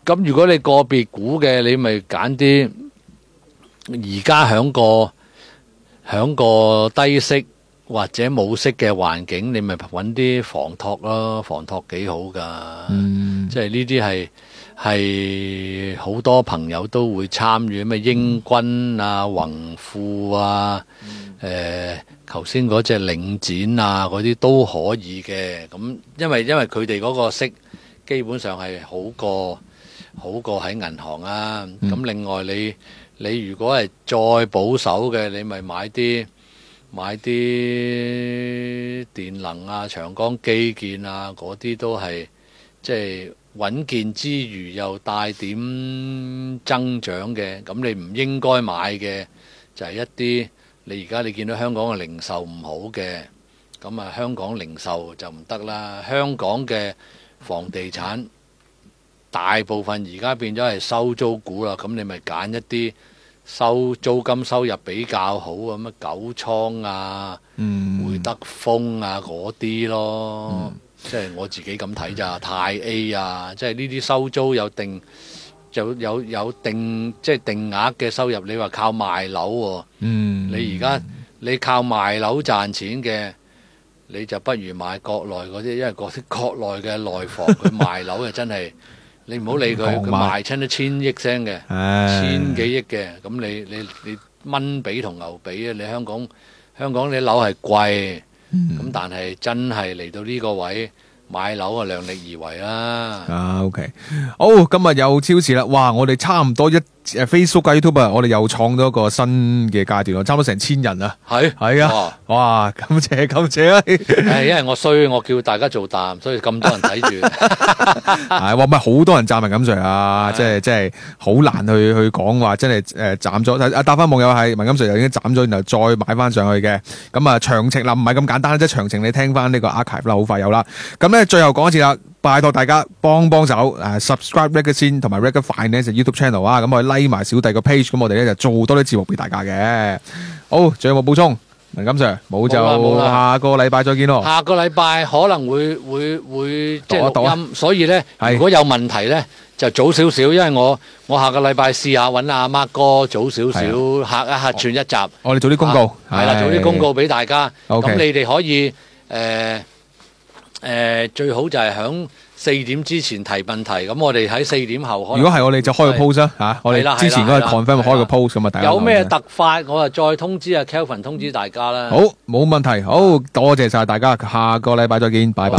咁如果你個別股嘅，你咪揀啲而家響個響個低息或者冇息嘅環境，你咪揾啲房託咯，房託幾好噶。 嗯， 即係呢啲係係好多朋友都會參與，咩英軍啊、宏富啊、誒頭先嗰隻領展啊嗰啲都可以嘅。咁因為因為佢哋嗰個息基本上係好過好過喺銀行啊。咁、嗯、另外你你如果係再保守嘅，你咪買啲買啲電能啊、長江基建啊嗰啲都係即係穩健之餘又帶點增長嘅。咁你唔應該買嘅就係一啲你而家你見到香港嘅零售唔好嘅，咁啊香港零售就唔得啦。香港嘅房地產大部分而家變咗係收租股啦，咁你咪揀一啲收租金收入比較好啊，乜九倉啊、 嗯、 會德豐啊嗰啲咯。嗯、即係我自己咁睇咋，泰 A 啊，即係呢啲收租有定有有有定即係定額嘅收入。你話靠賣樓喎、啊， 嗯、 你而家你靠賣樓賺錢嘅，你就不如買國內嗰啲，因為嗰啲國內嘅內房佢賣樓就真係。你唔好理佢，佢賣親都千億聲嘅，千幾億嘅，咁你你你蚊比同牛比啊！你香港香港啲樓係貴，咁、嗯、但係真係嚟到呢個位買樓啊，量力而為啦。 啊 ，OK， 好，今日又超時啦！哇，我哋差唔多一。誒 Facebook 啊 YouTube 啊，我哋又創咗一個新嘅階段咯，差唔多成千人啊， 係係啊，哇，感謝感謝啊！ 誒，因為我衰，我叫大家做淡，所以咁多人睇住。 係，哇，唔係好多人讚文錦 Sir 啊，即係即係好難去去講話，真係誒斬咗。啊，答翻網友係文錦 Sir 又已經斬咗，然後再買翻上去嘅。咁啊，詳情啦，唔係咁簡單，即係詳情你聽翻呢個 archive 啦，好快有啦。咁咧，最後講一次啦。拜託大家幫幫手，誒 subscribe Reggae Scene同埋 Reggae Finance YouTube channel 啊，咁我哋 like 埋小弟個 page，咁我哋咧就做多啲節目俾大家嘅。好，仲有冇補充？文錦 Sir，冇就下個禮拜再見咯。 下個禮拜可能會會會即係錄音，所以咧係如果有問題咧就早少少，因為我我下個禮拜試下揾阿 Mark 哥早少少客一客串一集。 我哋做啲公告， 係啦，做啲公告俾大家。咁 OK 你哋可以誒。誒、呃、最好就係響四點之前提問題，咁我哋喺四點後開。如果係我哋就開個 post 啦嚇，我哋之前嗰個 confirm 開個 post 咁啊，大家有咩突發我就再通知阿 Kelvin 通知大家啦。 好，冇問題，好多謝晒大家，下個禮拜再見，拜拜。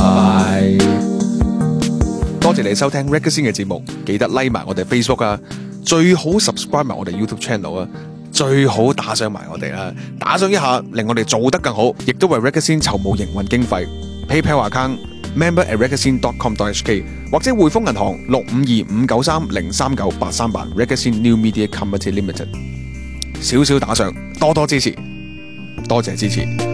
多謝你收聽 Reggae Scene 嘅節目，記得 like 埋我哋 Facebook 啊，最好 subscribe 埋我哋 YouTube channel 啊。最好打賞埋我哋啦，打賞一下令我哋做得更好，亦都為 Reggae Scene籌募營運經費。PayPal account member at reggae scene dot com dot h k 或者匯豐銀行六五二五九三零三九八三八 Reggae Scene New Media Company Limited。少少打賞，多多支持，多謝支持。